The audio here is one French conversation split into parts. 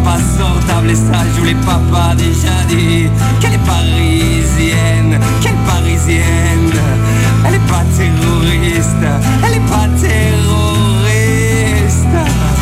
papas sur table et ça je vous l'ai papa déjà dit. Qu'elle est parisienne, quelle parisienne. Elle est pas terroriste, elle est pas terroriste.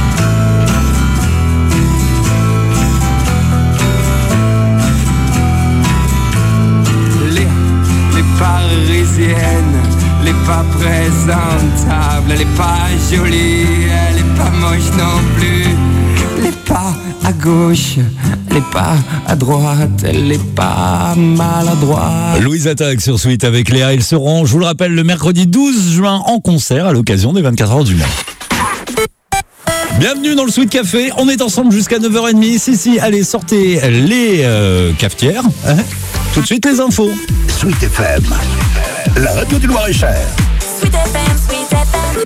Les parisiennes, elle est pas présentable, elle est pas jolie, elle est pas moche non plus. Elle est pas à gauche, elle est pas à droite, elle est pas maladroite. Louise Attaque sur Suite avec Léa. Ils seront, je vous le rappelle, le mercredi 12 juin en concert à l'occasion des 24 heures du Mans. Bienvenue dans le Sweet Café. On est ensemble jusqu'à 9h30. Si, allez, sortez les cafetières. Tout de suite, les infos. Sweet FM, la radio du Loir-et-Cher. Sweet FM, Sweet FM.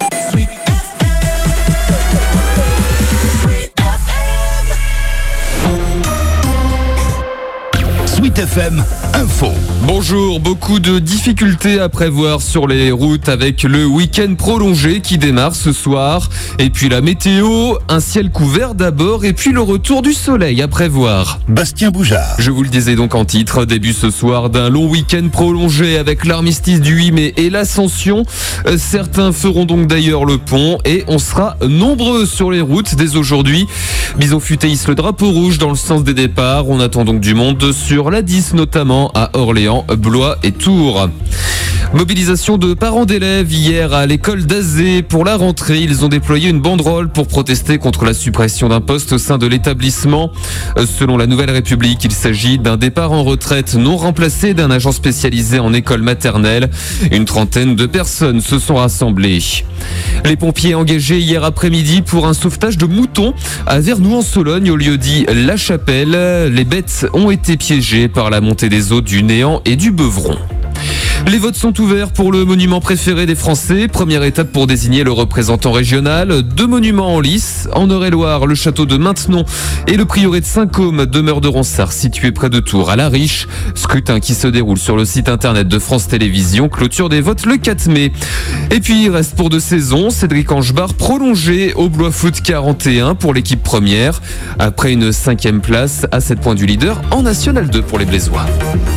Sweet FM Info. Bonjour, beaucoup de difficultés à prévoir sur les routes avec le week-end prolongé qui démarre ce soir. Et puis la météo, un ciel couvert d'abord et puis le retour du soleil à prévoir. Bastien Boujard. Je vous le disais donc en titre, début ce soir d'un long week-end prolongé avec l'armistice du 8 mai et l'Ascension. Certains feront donc d'ailleurs le pont et on sera nombreux sur les routes dès aujourd'hui. Bison Futé hisse le drapeau rouge dans le sens des départs. On attend donc du monde sur la 10 notamment à Orléans, Blois et Tours. Mobilisation de parents d'élèves hier à l'école d'Azé pour la rentrée. Ils ont déployé une banderole pour protester contre la suppression d'un poste au sein de l'établissement. Selon la Nouvelle République, il s'agit d'un départ en retraite non remplacé d'un agent spécialisé en école maternelle. Une trentaine de personnes se sont rassemblées. Les pompiers engagés hier après-midi pour un sauvetage de moutons à Vernoux-en-Sologne au lieu-dit La Chapelle. Les bêtes ont été piégées par la montée des eaux du Néant et du Beuvron. Les votes sont ouverts pour le monument préféré des Français. Première étape pour désigner le représentant régional. 2 monuments en lice. En Eure-et-Loire, le château de Maintenon et le prieuré de Saint-Côme, demeure de Ronsard, situé près de Tours, à La Riche. Scrutin qui se déroule sur le site internet de France Télévisions. Clôture des votes le 4 mai. Et puis, il reste pour 2 saisons. Cédric Angebar prolongé au Blois Foot 41 pour l'équipe première. Après une 5e place à 7 points du leader en National 2 pour les Blésois.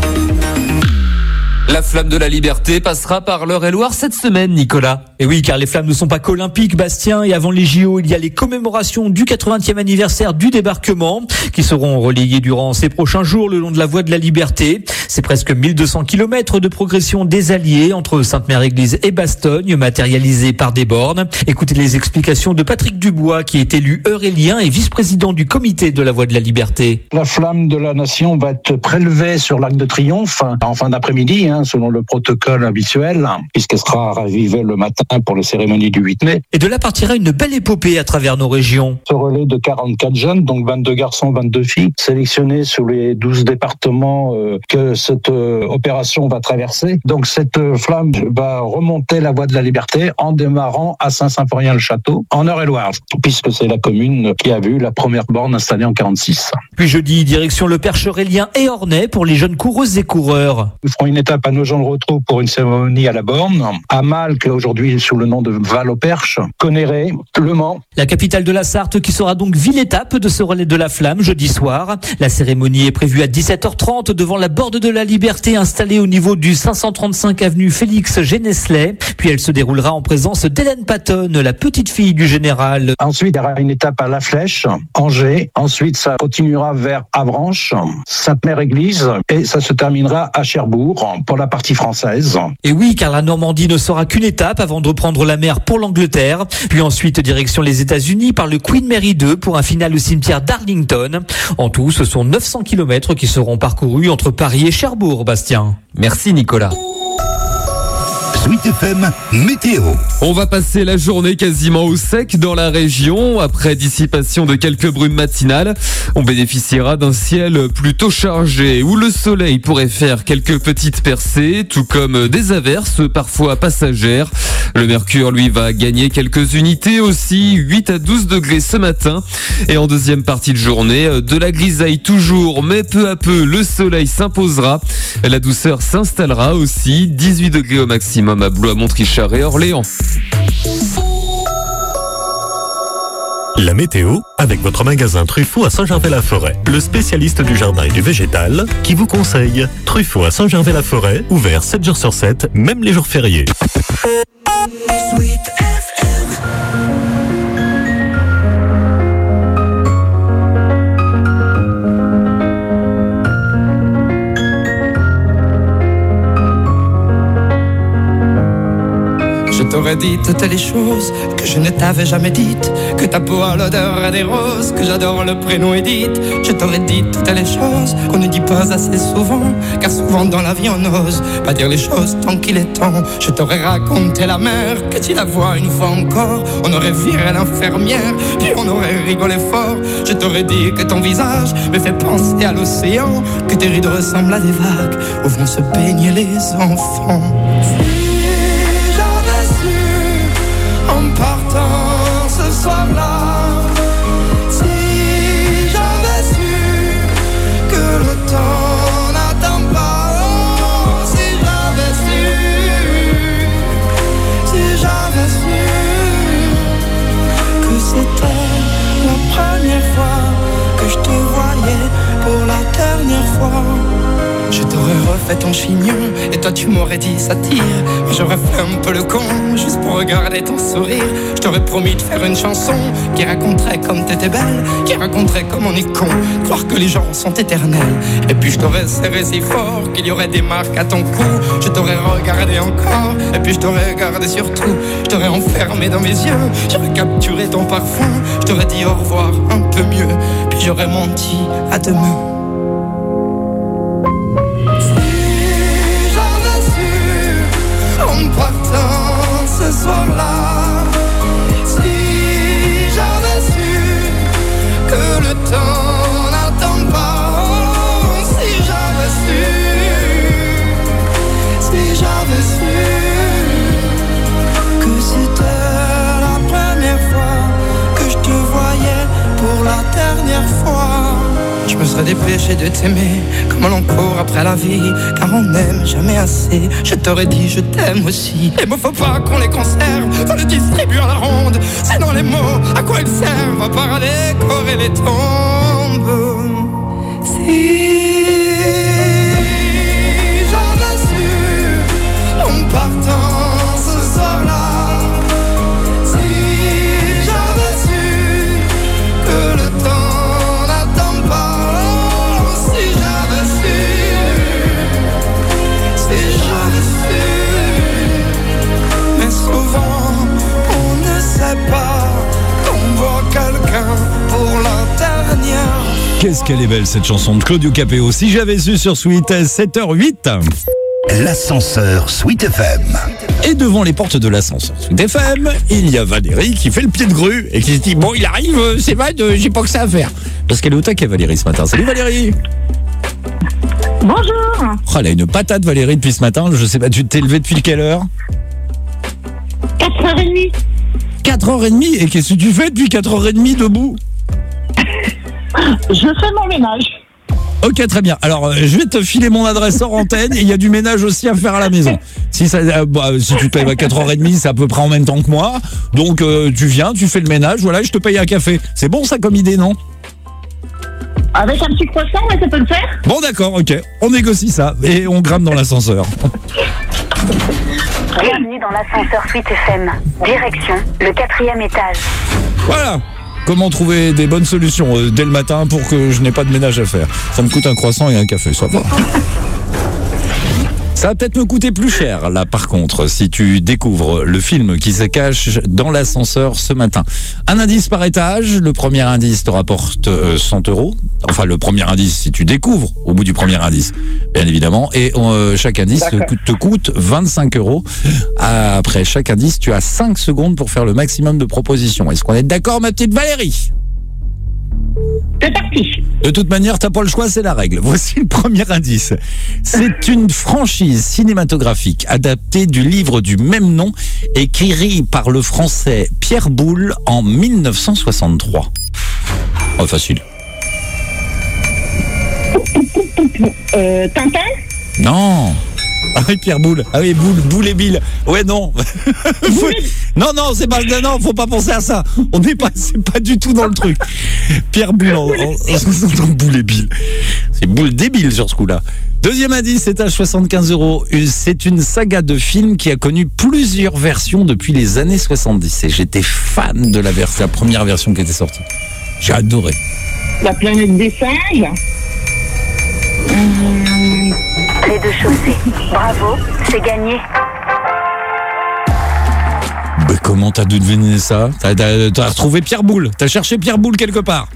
La flamme de la liberté passera par l'Eure-et-Loire cette semaine, Nicolas. Et oui, car les flammes ne sont pas qu'olympiques, Bastien, et avant les JO, il y a les commémorations du 80e anniversaire du débarquement, qui seront relayées durant ces prochains jours le long de la voie de la liberté. C'est presque 1200 km de progression des Alliés entre Sainte-Mère-Église et Bastogne, matérialisés par des bornes. Écoutez les explications de Patrick Dubois, qui est élu eurélien et vice-président du comité de la voie de la liberté. La flamme de la nation va être prélevée sur l'Arc de Triomphe en fin d'après-midi, selon le protocole habituel, puisqu'elle sera ravivée le matin pour la cérémonie du 8 mai. Et de là partira une belle épopée à travers nos régions. Ce relais de 44 jeunes, donc 22 garçons, 22 filles, sélectionnés sur les 12 départements que cette opération va traverser. Donc cette flamme va remonter la voie de la liberté en démarrant à Saint-Symphorien-le-Château, en Eure-et-Loire, puisque c'est la commune qui a vu la première borne installée en 46. Puis jeudi, direction le Perche eurélien et Ornay pour les jeunes coureuses et coureurs. Nous ferons une étape à Nogent-le-Rotrou pour une cérémonie à la borne, à Malques, aujourd'hui sous le nom de Val-au-Perche, Conéré, Le Mans. La capitale de la Sarthe qui sera donc ville-étape de ce relais de la flamme jeudi soir. La cérémonie est prévue à 17h30 devant la Borde de la Liberté installée au niveau du 535 avenue Félix Génesley. Puis elle se déroulera en présence d'Hélène Patton, la petite fille du général. Ensuite, il y aura une étape à La Flèche, Angers. Ensuite, ça continuera vers Avranches, Sainte-Mère-Église et ça se terminera à Cherbourg pour la partie française. Et oui, car la Normandie ne sera qu'une étape avant de reprendre la mer pour l'Angleterre. Puis ensuite, direction les États-Unis par le Queen Mary 2 pour un final au cimetière d'Arlington. En tout, ce sont 900 km qui seront parcourus entre Paris et Cherbourg, Bastien. Merci Nicolas. Sweet FM Météo. On va passer la journée quasiment au sec dans la région. Après dissipation de quelques brumes matinales, on bénéficiera d'un ciel plutôt chargé où le soleil pourrait faire quelques petites percées, tout comme des averses parfois passagères. Le mercure, lui, va gagner quelques unités aussi, 8 à 12 degrés ce matin. Et en deuxième partie de journée, de la grisaille toujours, mais peu à peu, le soleil s'imposera. La douceur s'installera aussi, 18 degrés au maximum à Blois, Montrichard et Orléans. La météo, avec votre magasin Truffaut à Saint-Gervais-la-Forêt, le spécialiste du jardin et du végétal, qui vous conseille. Truffaut à Saint-Gervais-la-Forêt, ouvert 7 jours sur 7, même les jours fériés. Sweet FM. Je t'aurais dit toutes les choses que je ne t'avais jamais dites, que ta peau a l'odeur des roses, que j'adore le prénom Edith. Je t'aurais dit toutes les choses qu'on ne dit pas assez souvent, car souvent dans la vie on n'ose pas dire les choses tant qu'il est temps. Je t'aurais raconté la mer, que tu la vois une fois encore, on aurait viré l'infirmière, puis on aurait rigolé fort. Je t'aurais dit que ton visage me fait penser à l'océan, que tes rides ressemblent à des vagues où vont se baigner les enfants. En partant ce soir-là, si j'avais su que le temps n'attend pas, oh, si j'avais su que c'était la première fois que je te voyais pour la dernière fois. Je t'aurais refait ton chignon et toi tu m'aurais dit ça tire. J'aurais fait un peu le con juste pour regarder ton sourire. Je t'aurais promis de faire une chanson qui raconterait comme t'étais belle, qui raconterait comme on est con, croire que les gens sont éternels. Et puis je t'aurais serré si fort qu'il y aurait des marques à ton cou. Je t'aurais regardé encore et puis je t'aurais regardé surtout. Je t'aurais enfermé dans mes yeux, j'aurais capturé ton parfum. Je t'aurais dit au revoir un peu mieux, puis j'aurais menti à demain. En partant ce soir-là, si j'avais su que le temps n'attend pas, oh, si j'avais su que c'était la première fois que je te voyais pour la dernière fois. Je me serais dépêché de t'aimer comme on court après la vie, car on n'aime jamais assez. Je t'aurais dit je t'aime aussi. Les mots faut pas qu'on les conserve, faut les distribuer à la ronde. C'est dans les mots à quoi ils servent, à part à décorer les tombes. Si j'avais su en partant ce soir-là, si j'avais su que le temps n'attend pas, mais souvent on ne sait pas qu'on voit quelqu'un pour la dernière. Qu'est-ce qu'elle est belle cette chanson de Claudio Capéo. Si j'avais su sur Sweet, 7h08. L'ascenseur Sweet FM. Et devant les portes de l'ascenseur Sweet FM, il y a Valérie qui fait le pied de grue et qui se dit bon il arrive, c'est vrai, j'ai pas que ça à faire. Parce qu'elle est au taquet Valérie ce matin. Salut Valérie. Bonjour. Oh, elle a une patate Valérie depuis ce matin. Je sais pas, tu t'es levé depuis quelle heure? 4h30. 4h30. Et qu'est-ce que tu fais depuis 4h30 debout? Je fais mon ménage. Ok, très bien. Alors, je vais te filer mon adresse hors antenne et il y a du ménage aussi à faire à la maison. Si tu te lèves à 4h30, c'est à peu près en même temps que moi. Donc, tu viens, tu fais le ménage, voilà, je te paye un café. C'est bon ça comme idée, non? Avec un petit croissant, ouais, ça peut le faire. Bon, d'accord, ok. On négocie ça et on grimpe dans l'ascenseur. Bienvenue dans l'ascenseur Sweet FM. Direction le 4e étage. Voilà. Comment trouver des bonnes solutions dès le matin pour que je n'ai pas de ménage à faire. Ça me coûte un croissant et un café, ça va. Ça va peut-être me coûter plus cher, là, par contre, si tu découvres le film qui se cache dans l'ascenseur ce matin. Un indice par étage. Le premier indice te rapporte 100 €. Enfin, le premier indice, si tu découvres au bout du premier indice, bien évidemment. Et chaque indice te coûte 25 €. Après chaque indice, tu as 5 secondes pour faire le maximum de propositions. Est-ce qu'on est d'accord, ma petite Valérie ? C'est parti. De toute manière, t'as pas le choix, c'est la règle. Voici le premier indice. C'est une franchise cinématographique adaptée du livre du même nom, écrit par le français Pierre Boulle en 1963. Oh, facile. Tintin ? Non. Ah oui, Pierre Boulle. Ah oui, Boule et Bill. Ouais, non. Non, c'est pas, non, faut pas penser à ça. On n'est pas, c'est pas du tout dans le truc. Pierre Boulle en Boule et Bill. C'est Boule débile sur ce coup-là. Deuxième indice, c'est à 75 €. C'est une saga de films qui a connu plusieurs versions depuis les années 70. Et j'étais fan de la première version qui était sortie. J'ai adoré. La planète des singes. Les deux chaussées. Bravo, c'est gagné. Mais comment t'as deviné ça? T'as retrouvé Pierre Boulle. T'as cherché Pierre Boulle quelque part.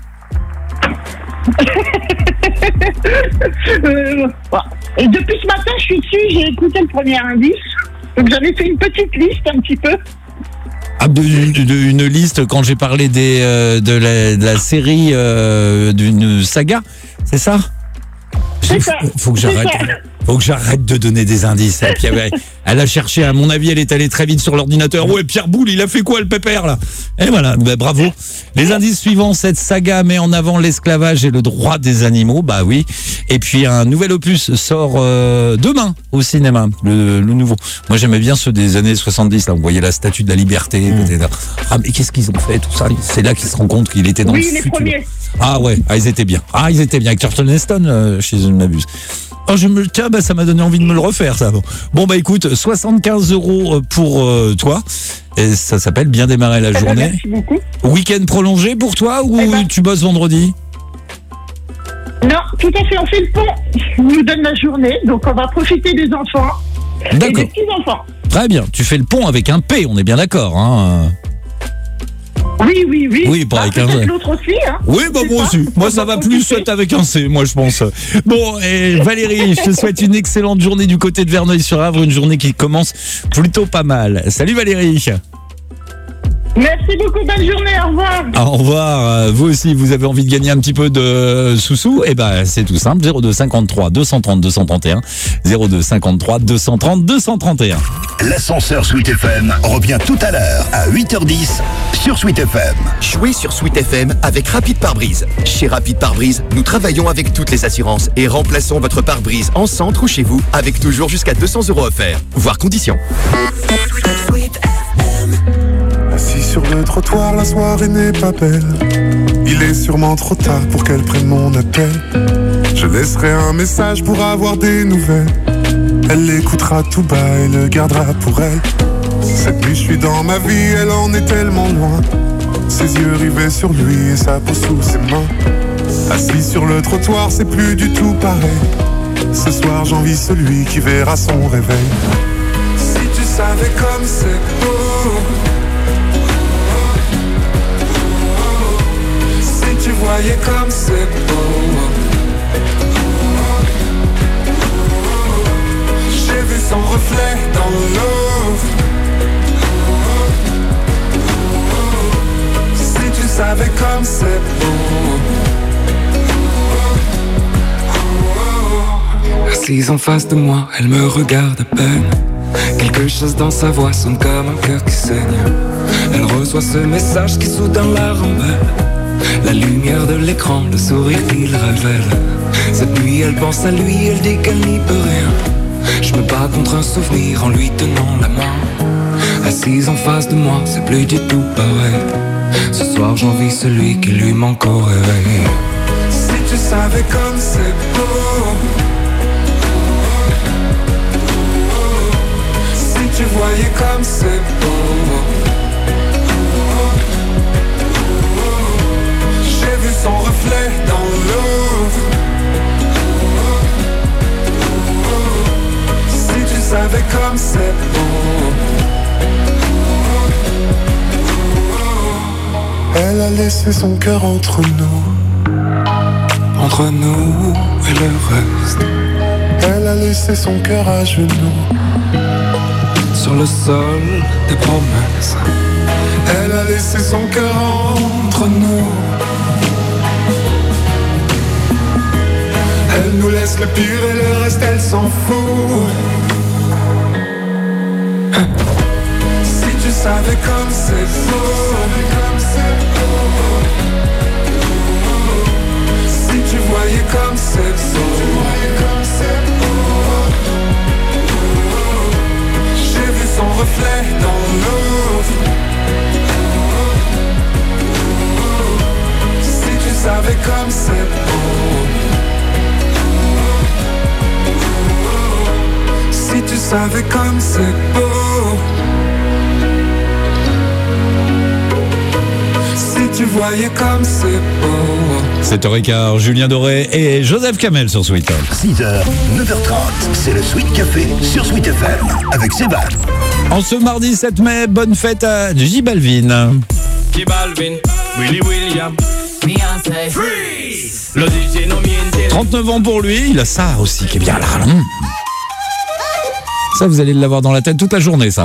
Et depuis ce matin, je suis dessus, j'ai écouté le premier indice. Donc j'avais fait une petite liste un petit peu. Ah, une liste quand j'ai parlé de la série d'une saga, c'est ça? Faut que j'arrête de donner des indices. Et puis, elle a cherché, à mon avis, elle est allée très vite sur l'ordinateur. Ouais, Pierre Boulle, il a fait quoi le pépère là? Et voilà, bravo. Les indices suivants, cette saga met en avant l'esclavage et le droit des animaux. Bah oui. Et puis un nouvel opus sort demain au cinéma, le nouveau. Moi j'aimais bien ceux des années 70. Là, on voyait la Statue de la Liberté. Etc. Ah mais qu'est-ce qu'ils ont fait tout ça? C'est là qu'ils se rendent compte qu'il était dans le futur. Premiers. Ah ouais, ils étaient bien. Ils étaient bien. Avec Charlton Heston, chez eux, je m'abuse. Oh, tiens, ça m'a donné envie de me le refaire, ça. Bon, écoute, 75 € pour toi. Et ça s'appelle Bien démarrer la journée. Merci beaucoup. Week-end prolongé pour toi ou tu bosses vendredi? Non, tout à fait, on fait le pont. On nous donne la journée, donc on va profiter des enfants. D'accord. Et des petits-enfants. Très bien, tu fais le pont avec un P, on est bien d'accord, hein? Oui. Oui, pas avec un C. L'autre aussi, hein. Oui, moi aussi. Moi, ça va plus être avec un C, moi, je pense. Bon, et Valérie, je te souhaite une excellente journée du côté de Verneuil-sur-Avre, une journée qui commence plutôt pas mal. Salut Valérie. Merci beaucoup, bonne journée, au revoir. Au revoir. Vous aussi, vous avez envie de gagner un petit peu de sous-sous? Eh ben, c'est tout simple. 02 53 230 231. 02 53 230 231. L'ascenseur Sweet FM revient tout à l'heure à 8h10 sur Sweet FM. Jouez sur Sweet FM avec Rapide Pare-Brise. Chez Rapide Pare-Brise, nous travaillons avec toutes les assurances et remplaçons votre pare-brise en centre ou chez vous avec toujours jusqu'à 200 € offerts. Voir conditions. Assis sur le trottoir, la soirée n'est pas belle. Il est sûrement trop tard pour qu'elle prenne mon appel. Je laisserai un message pour avoir des nouvelles. Elle l'écoutera tout bas et le gardera pour elle. Cette nuit je suis dans ma vie, elle en est tellement loin. Ses yeux rivés sur lui et sa peau sous ses mains. Assis sur le trottoir, c'est plus du tout pareil. Ce soir j'envie celui qui verra son réveil. Si tu savais comme c'est beau, si tu voyais comme c'est beau. J'ai vu son reflet dans l'eau. Si tu savais comme c'est beau. Assise en face de moi, elle me regarde à peine. Quelque chose dans sa voix sonne comme un cœur qui saigne. Elle reçoit ce message qui soudain la rembelle. La lumière de l'écran, le sourire qu'il révèle. Cette nuit elle pense à lui, elle dit qu'elle n'y peut rien. Je me bats contre un souvenir en lui tenant la main. Assise en face de moi, c'est plus du tout pareil. Ce soir j'envie celui qui lui manque au réveil. Si tu savais comme c'est beau. Si tu voyais comme c'est beau. J'ai vu son reflet dans l'eau. Si tu savais comme c'est beau. Elle a laissé son cœur entre nous. Entre nous et le reste. Elle a laissé son cœur à genoux. Sur le sol des promesses. Elle a laissé son cœur entre nous. Elle nous laisse le pire et le reste elle s'en fout. Si tu savais comme c'est beau. Si tu voyais comme c'est beau. savais comme c'est beau. Si tu savais comme c'est beau. Si tu voyais comme c'est beau. 7h15, Julien Doré et Joseph Kamel sur Sweet. 6h, 9h30, c'est le Sweet Café sur Sweet FM avec Sébastien. En ce mardi 7 mai, bonne fête à J Balvin. J Balvin, Willy William, Beyoncé, Freeze. Le DJ no miente. 39 ans pour lui, il a ça aussi qui est bien là. Ça, vous allez l'avoir dans la tête toute la journée, ça.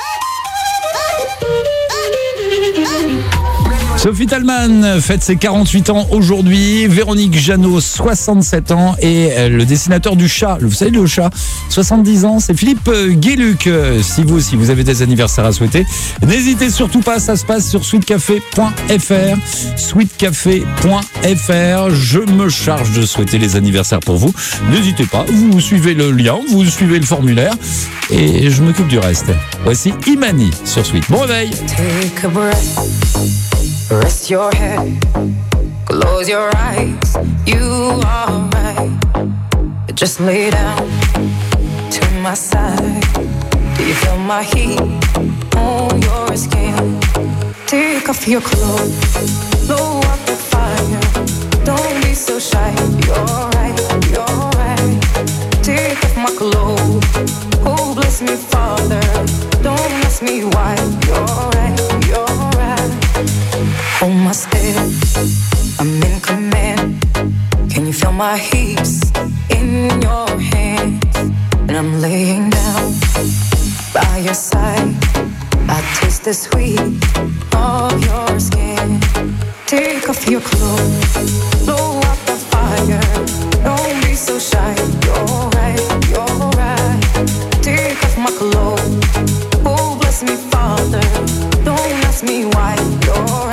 Sophie Thalmann fête ses 48 ans aujourd'hui, Véronique Jeannot 67 ans et le dessinateur du chat, vous savez le chat, 70 ans, c'est Philippe Guéluc. Si vous aussi vous avez des anniversaires à souhaiter, n'hésitez surtout pas, ça se passe sur sweetcafé.fr, sweetcafé.fr. Je me charge de souhaiter les anniversaires pour vous. N'hésitez pas, vous suivez le lien, vous suivez le formulaire et je m'occupe du reste. Voici Imani sur Sweet. Bon réveil. Take a breath. Rest your head, close your eyes, you are right. Just lay down to my side. Do you feel my heat on your skin? Take off your clothes, blow up the fire. Don't be so shy, you're right, you're right. Take off my clothes, oh bless me Father. Don't ask me why, you're right, you're right. Hold my step, I'm in command. Can you feel my heat in your hands? And I'm laying down by your side. I taste the sweet of your skin. Take off your clothes, blow up the fire. Don't be so shy, you're right, you're right. Take off my clothes, oh bless me Father. Don't ask me why, you're right.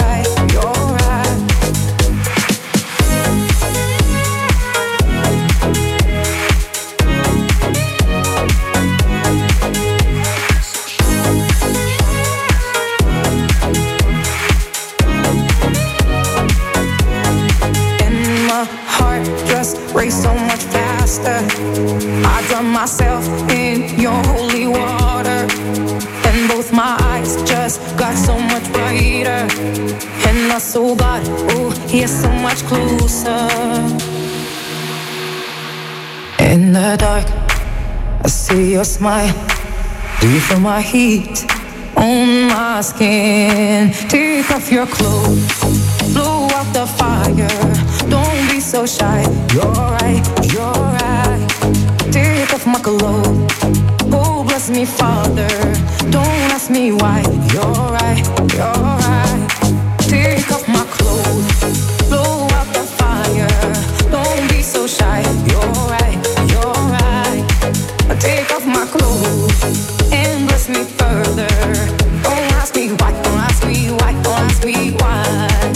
Race so much faster. I drown myself in your holy water, and both my eyes just got so much brighter, and my soul got, oh, yeah, so much closer. In the dark, I see your smile. Do you feel my heat on my skin? Take off your clothes, blow out the fire. Don't be so shy, you're right, you're right. Take off my clothes, oh bless me Father. Don't ask me why, you're right, you're right. Take off my clothes, blow out the fire. Don't be so shy, you're right, you're right. Take off my clothes and bless me further. Don't ask me why, don't ask me why, don't ask me why.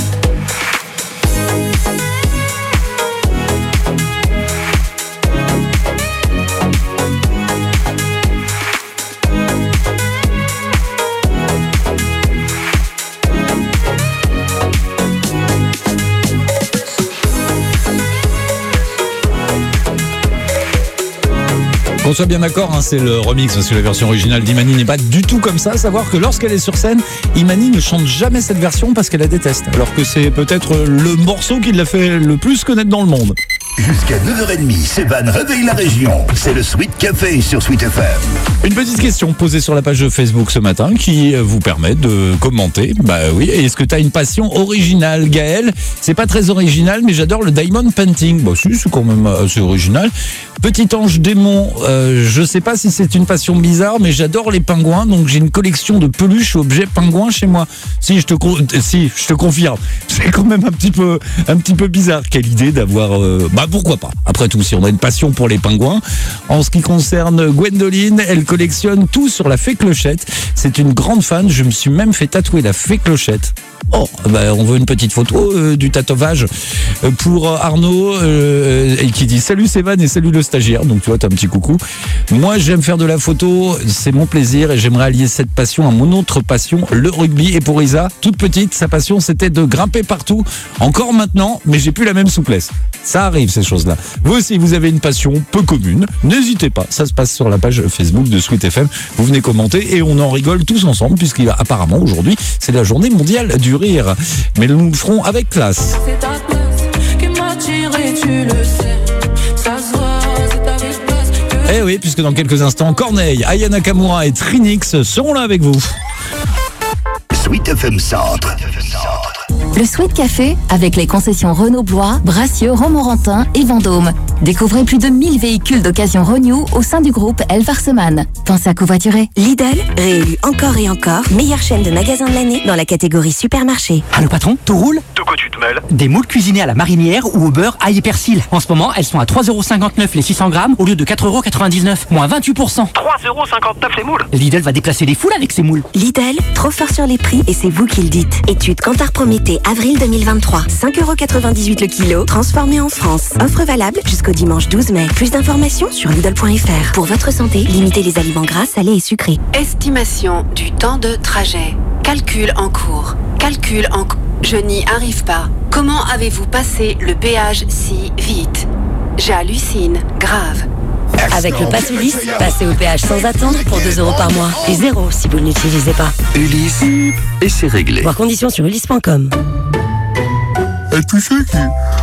Qu'on soit bien d'accord, hein, c'est le remix parce que la version originale d'Imani n'est pas du tout comme ça. Savoir que lorsqu'elle est sur scène, Imani ne chante jamais cette version parce qu'elle la déteste. Alors que c'est peut-être le morceau qui l'a fait le plus connaître dans le monde. Jusqu'à 9h30, Sébastien réveille la région. C'est le Sweet Café sur Sweet FM. Une petite question posée sur la page de Facebook ce matin qui vous permet de commenter. Bah oui, est-ce que tu as une passion originale, Gaël? C'est pas très original, mais j'adore le diamond painting. Bah si, c'est quand même assez original. Petit ange démon, je sais pas si c'est une passion bizarre, mais j'adore les pingouins, donc j'ai une collection de peluches et objets pingouins chez moi. Si, je te confirme. C'est quand même un petit peu bizarre. Quelle idée d'avoir... pourquoi pas. Après tout, si on a une passion pour les pingouins. En ce qui concerne Gwendoline, elle collectionne tout sur la fée Clochette. C'est une grande fan. Je me suis même fait tatouer la fée Clochette. Oh, on veut une petite photo du tatouage pour Arnaud et qui dit salut Sévan et salut le stagiaire. Donc tu vois, t'as un petit coucou. Moi, j'aime faire de la photo, c'est mon plaisir et j'aimerais allier cette passion à mon autre passion, le rugby. Et pour Isa, toute petite, sa passion c'était de grimper partout. Encore maintenant, mais j'ai plus la même souplesse. Ça arrive ces choses-là. Vous aussi, vous avez une passion peu commune. N'hésitez pas, ça se passe sur la page Facebook de Sweet FM. Vous venez commenter et on en rigole tous ensemble puisqu'apparemment aujourd'hui c'est la journée mondiale du rire. Mais nous le ferons avec classe. C'est ta classe qui m'a tiré, tu le sais. Ça se voit, c'est avec classe que... Eh oui, puisque dans quelques instants, Corneille, Aya Nakamura et Trinix seront là avec vous. Sweet FM Centre. Le Sweet Café avec les concessions Renault Blois, Bracieux, Romorantin et Vendôme. Découvrez plus de 1000 véhicules d'occasion Renew au sein du groupe Elfarseman. Pensez à covoiturer. Lidl, réélu encore et encore, meilleure chaîne de magasins de l'année dans la catégorie supermarché. Allô patron, tout roule? De quoi tu te mêles? Des moules cuisinés à la marinière ou au beurre ail et persil. En ce moment, elles sont à 3,59€ les 600 grammes au lieu de 4,99€, moins 28%. 3,59€ les moules? Lidl va déplacer les foules avec ses moules. Lidl, trop fort sur les prix et c'est vous qui le dites. Étude Kantar Prométhée, avril 2023. 5,98€ le kilo, transformé en France. Offre valable jusqu'au dimanche 12 mai. Plus d'informations sur Lidl.fr. Pour votre santé, limitez les aliments gras, salés et sucrés. Estimation du temps de trajet. Calcul en cours. Je n'y arrive pas. Comment avez-vous passé le péage si vite? J'hallucine, grave. Avec le Pass Ulysse, passez au péage sans attendre pour 2€ par mois. Et 0 si vous ne l'utilisez pas. Ulysse, et c'est réglé. Voir conditions sur ulysse.com. À tous ceux qui...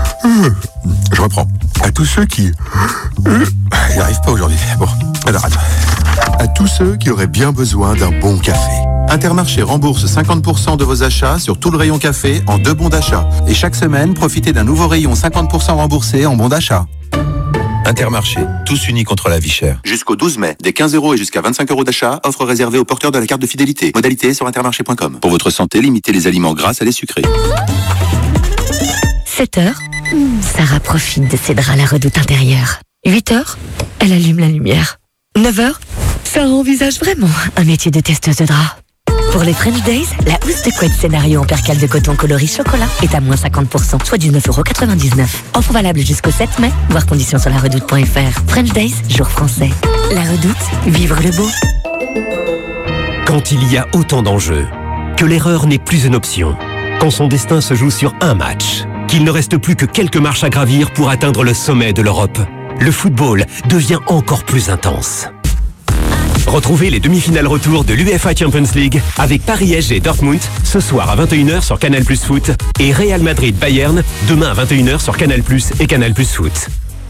Je reprends. À tous ceux qui... J'y arrive pas aujourd'hui. Bon, alors attends. À tous ceux qui auraient bien besoin d'un bon café. Intermarché rembourse 50% de vos achats sur tout le rayon café en 2 bons d'achat. Et chaque semaine, profitez d'un nouveau rayon 50% remboursé en bons d'achat. Intermarché, tous unis contre la vie chère. Jusqu'au 12 mai, des 15€ et jusqu'à 25€ d'achat, offre réservée aux porteurs de la carte de fidélité. Modalité sur intermarché.com. Pour votre santé, limitez les aliments gras, salés, sucrés. 7h, Sarah profite de ses draps à la redoute intérieure. 8h, elle allume la lumière. 9h, Sarah envisage vraiment un métier de testeuse de draps. Pour les French Days, la housse de couette scénario en percale de coton coloris chocolat est à moins 50%, soit 19,99€. Offre valable jusqu'au 7 mai, voir conditions sur laredoute.fr. French Days, jour français. La Redoute, vivre le beau. Quand il y a autant d'enjeux, que l'erreur n'est plus une option, quand son destin se joue sur un match, qu'il ne reste plus que quelques marches à gravir pour atteindre le sommet de l'Europe, le football devient encore plus intense. Retrouvez les demi-finales retour de l'UEFA Champions League avec Paris-SG Dortmund ce soir à 21h sur Canal+ Foot et Real Madrid-Bayern demain à 21h sur Canal+ et Canal+ Foot.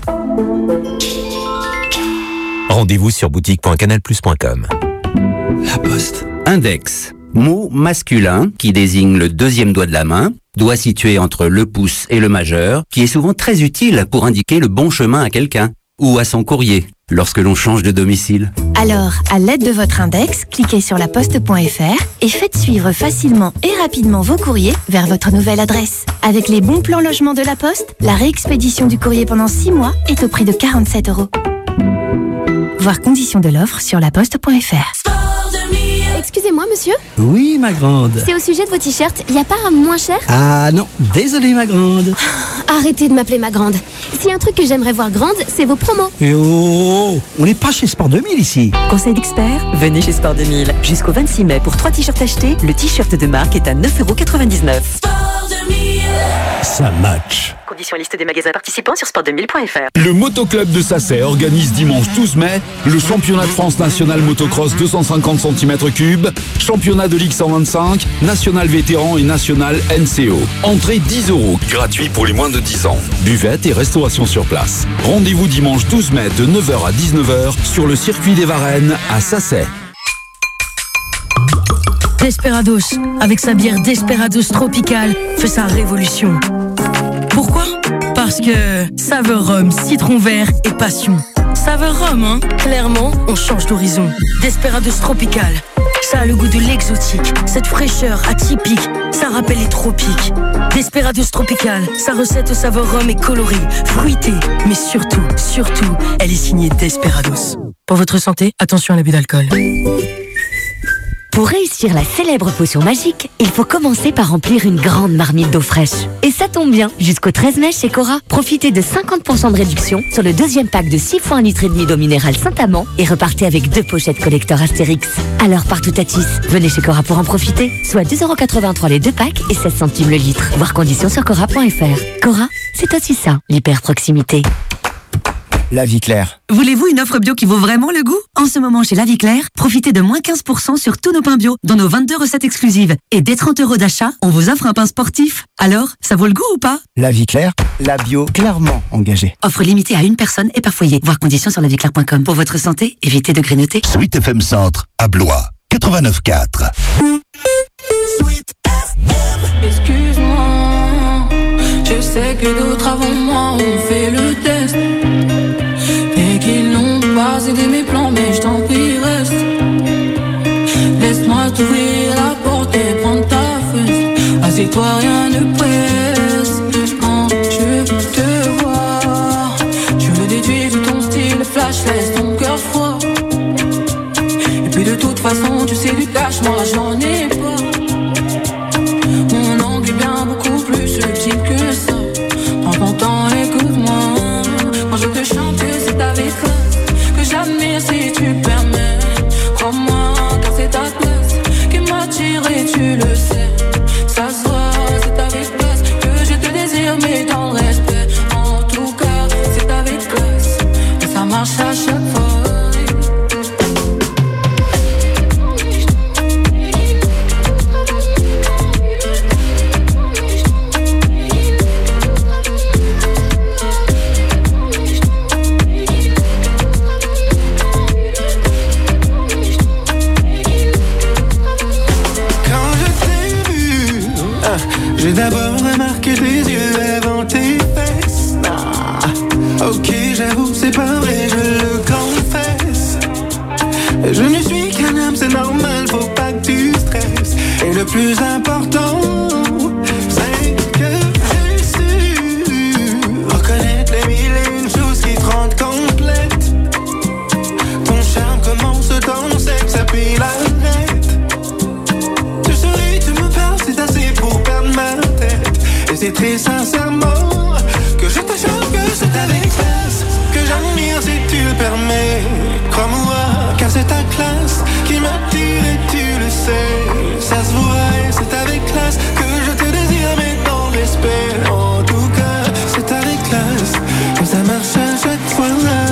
Rendez-vous sur boutique.canalplus.com. La Poste. Index. Mot masculin qui désigne le deuxième doigt de la main, doigt situé entre le pouce et le majeur, qui est souvent très utile pour indiquer le bon chemin à quelqu'un ou à son courrier lorsque l'on change de domicile. Alors, à l'aide de votre index, cliquez sur laposte.fr et faites suivre facilement et rapidement vos courriers vers votre nouvelle adresse. Avec les bons plans logement de la Poste, la réexpédition du courrier pendant 6 mois est au prix de 47€. Voir conditions de l'offre sur laposte.fr. Excusez-moi, monsieur. Oui, ma grande. C'est au sujet de vos t-shirts. Y a pas un moins cher? Ah non, désolé, ma grande. Arrêtez de m'appeler ma grande. S'il y a un truc que j'aimerais voir grande, c'est vos promos. Et oh, on n'est pas chez Sport 2000 ici. Conseil d'expert, venez chez Sport 2000. Jusqu'au 26 mai, pour 3 t-shirts achetés, le t-shirt de marque est à 9,99€. Sport 2000. Ça match. Conditions liste des magasins participants sur sport2000.fr. Le Motoclub de Sacey organise dimanche 12 mai le championnat de France national motocross 250 cm3, championnat de Ligue 125, national vétéran et national NCO. Entrée 10€, gratuit pour les moins de 10 ans. Buvette et restauration sur place. Rendez-vous dimanche 12 mai de 9h à 19h sur le circuit des Varennes à Sacey. Desperados, avec sa bière Desperados Tropical, fait sa révolution. Pourquoi? Parce que saveur rhum, citron vert et passion. Saveur rhum, hein? Clairement, on change d'horizon. Desperados Tropical. Ça a le goût de l'exotique, cette fraîcheur atypique, ça rappelle les tropiques. Desperados Tropical, sa recette au saveur rhum est colorée, fruitée, mais surtout, elle est signée Desperados. Pour votre santé, attention à l'abus d'alcool. Pour réussir la célèbre potion magique, il faut commencer par remplir une grande marmite d'eau fraîche. Et ça tombe bien, jusqu'au 13 mai chez Cora, profitez de 50% de réduction sur le deuxième pack de 6 fois 1,5 litre d'eau minérale Saint-Amand et repartez avec 2 pochettes collector Astérix. Alors partout à Tis, venez chez Cora pour en profiter, soit 2,83€ les 2 packs et 16 centimes le litre. Voir conditions sur cora.fr. Cora, c'est aussi ça, l'hyper-proximité. La Vie Claire. Voulez-vous une offre bio qui vaut vraiment le goût? En ce moment chez La Vie Claire, profitez de moins 15% sur tous nos pains bio, dont nos 22 recettes exclusives. Et dès 30€ d'achat, on vous offre un pain sportif. Alors, ça vaut le goût ou pas? La Vie Claire, la bio clairement engagée. Offre limitée à une personne et par foyer. Voir conditions sur laviclaire.com. Pour votre santé, évitez de grignoter. Sweet FM Centre, à Blois, 89.4. Sweet FM. Excuse-moi, je sais que d'autres avant moi ont fait le test et qu'ils n'ont pas aidé mes plans, mais je t'en prie reste. Laisse-moi t'ouvrir la porte et prendre ta fesse. Assieds-toi, rien ne presse. Quand je te vois, je le déduis de ton style flash, laisse ton cœur froid. Et puis de toute façon, tu sais du cash, moi j'en ai pas. Mon angle est bien beaucoup plus subtil que ça. Prends ton temps, écoute-moi. Quand je te chante, c'est avec classe que j'admire si tu permets. Crois-moi, car c'est ta classe qui m'attire et tu le sais. Ça se voit, c'est avec classe que je te désire, mais dans le respect. En tout cas, c'est avec classe et ça marche à chaque fois. J'ai d'abord remarqué tes yeux avant tes fesses. Ok, j'avoue, c'est pas vrai, je le confesse. Je ne suis qu'un homme, c'est normal, faut pas que tu stresses. Et le plus important, c'est que j'ai su reconnaître les mille et une choses qui te rendent complète. Ton charme commence dans ton sexe, puis l'arrête. Tu souris, tu me parles, c'est assez pour perdre ma tête. Et c'est très sincèrement que je te chante que c'est avec classe que j'admire si tu le permets. Crois-moi, car c'est ta classe qui m'attire et tu le sais. Ça se voit et c'est avec classe que je te désire, mais dans le respect. En tout cas, c'est avec classe que ça marche à chaque fois.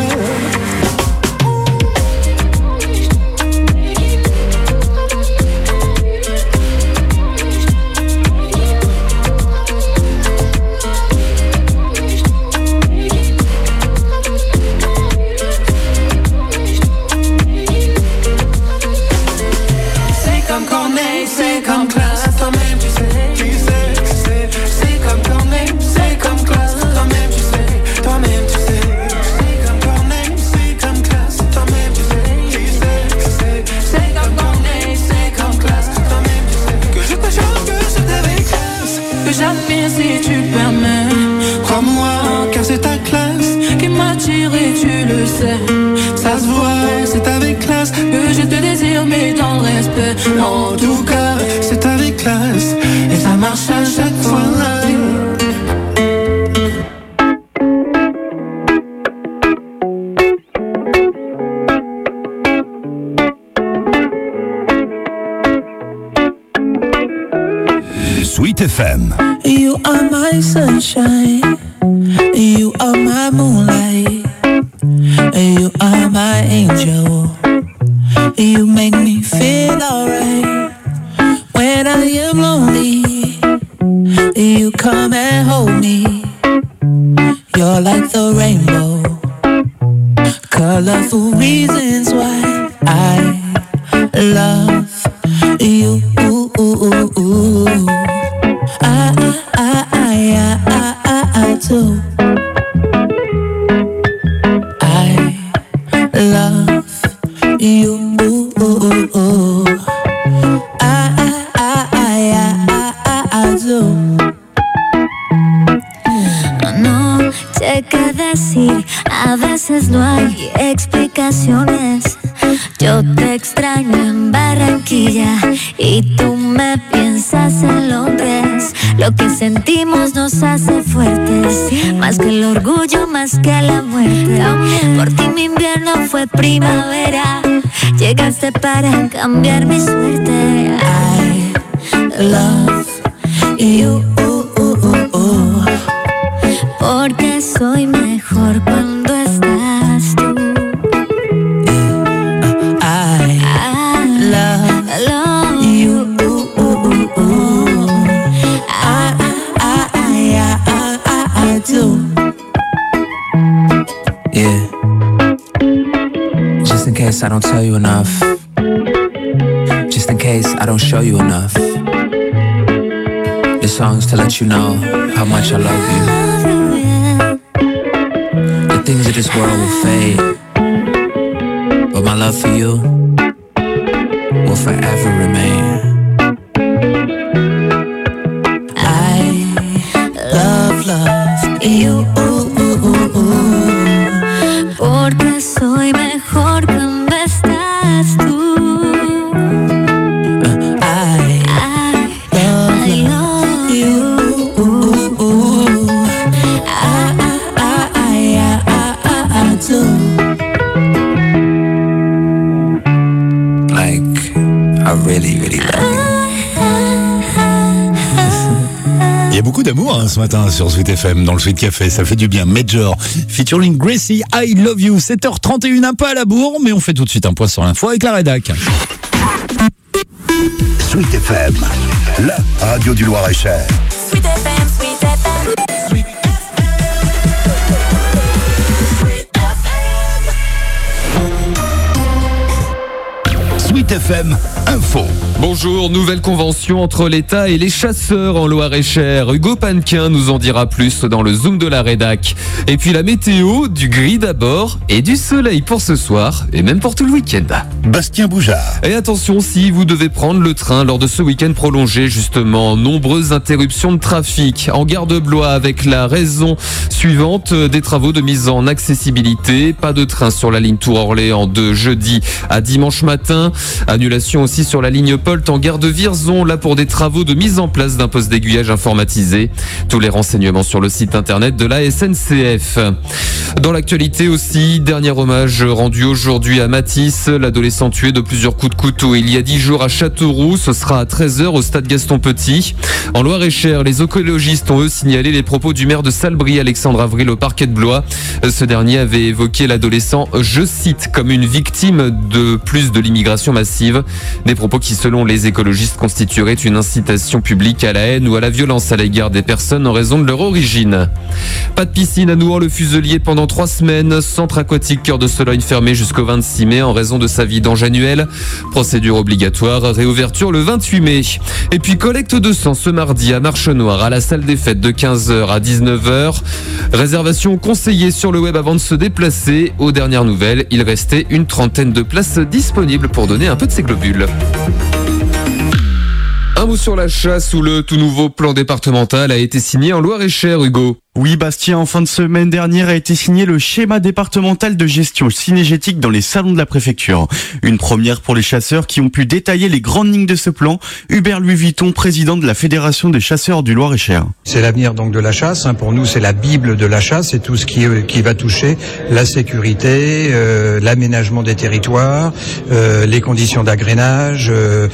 C'est comme classe, toi-même tu sais, c'est comme toi-même, c'est comme classe, toi-même tu sais, c'est comme toi-même, c'est comme classe, toi-même tu sais, c'est comme toi-même, c'est comme classe, toi-même tu sais, que je te chante que c'est avec classe, que j'admire si tu le permets, crois-moi, car c'est ta classe qui m'attire et tu le sais, ça se voit, c'est avec classe que je te désire, mais dans le respect, en tout cas, c'est avec classe et ça marche à chaque fois. Sweet FM. You are my sunshine, you are my moonlight, you are my angel. You make me feel alright. When I am lonely, you come and hold me. You're like the rainbow, colorful reasons why I love you. I do. I love you. do. No sé qué decir, a veces no hay explicaciones. Yo te extraño en Barranquilla y tú me piensas en Londres. Lo que sentimos nos hace fuertes, más que el orgullo, más que la muerte. Por ti mi invierno fue primavera, llegaste para cambiar mi suerte. I love you, porque soy mejor cuando estás tú. I love you. I do. Yeah. Just in case I don't tell you enough. Just in case I don't show you enough. This song's to let you know how much I love you. The things of this world will fade, but my love for you will forever remain. I love you. Porque soy mejor cuando estás tú. I love you. I do. Like, I really, really love you. Il y a beaucoup d'amour ce matin sur Sweet FM, dans le Sweet Café, ça fait du bien. Major, featuring Gracie, I Love You, 7h31, un peu à la bourre, mais on fait tout de suite un point sur l'info avec la rédac. Sweet FM, la radio du Loir-et-Cher. Sweet FM, Sweet FM. Sweet FM Info. Bonjour, nouvelle convention entre l'État et les chasseurs en Loir-et-Cher. Hugo Panquin nous en dira plus dans le Zoom de la rédac. Et puis la météo, du gris d'abord et du soleil pour ce soir et même pour tout le week-end. Bastien Boujard. Et attention, si vous devez prendre le train lors de ce week-end prolongé, justement, nombreuses interruptions de trafic. En gare de Blois avec la raison suivante des travaux de mise en accessibilité. Pas de train sur la ligne Tours-Orléans de jeudi à dimanche matin. Annulation aussi sur la ligne Polt en gare de Vierzon, là pour des travaux de mise en place d'un poste d'aiguillage informatisé. Tous les renseignements sur le site internet de la SNCF. Dans l'actualité aussi, dernier hommage rendu aujourd'hui à Matisse, l'adolescent tué de plusieurs coups de couteau il y a 10 jours à Châteauroux. Ce sera à 13h au stade Gaston Petit. En Loir-et-Cher, les écologistes ont eux signalé les propos du maire de Salbris, Alexandre Avril, au parquet de Blois. Ce dernier avait évoqué l'adolescent, je cite, comme une victime de plus de l'immigration massive. Des propos qui, selon les écologistes, constitueraient une incitation publique à la haine ou à la violence à l'égard des personnes en raison de leur origine. Pas de piscine à Nouan-le-Fuselier pendant 3 semaines. Centre aquatique Cœur de Sologne fermé jusqu'au 26 mai en raison de sa vidange annuelle. Procédure obligatoire, réouverture le 28 mai. Et puis collecte de sang ce mardi à Marche-Noire à la salle des fêtes de 15h à 19h. Réservation conseillée sur le web avant de se déplacer. Aux dernières nouvelles, il restait une 30aine de places disponibles pour donner un peu de ses globules. Un mot sur la chasse où le tout nouveau plan départemental a été signé en Loir-et-Cher, Hugo. Oui, Bastien, en fin de semaine dernière a été signé le schéma départemental de gestion cynégétique dans les salons de la préfecture. Une première pour les chasseurs qui ont pu détailler les grandes lignes de ce plan. Hubert Louis Vuitton, président de la Fédération des chasseurs du Loir-et-Cher. C'est l'avenir donc de la chasse. Pour nous, c'est la bible de la chasse. C'est tout ce qui va toucher la sécurité, l'aménagement des territoires, les conditions d'agrainage,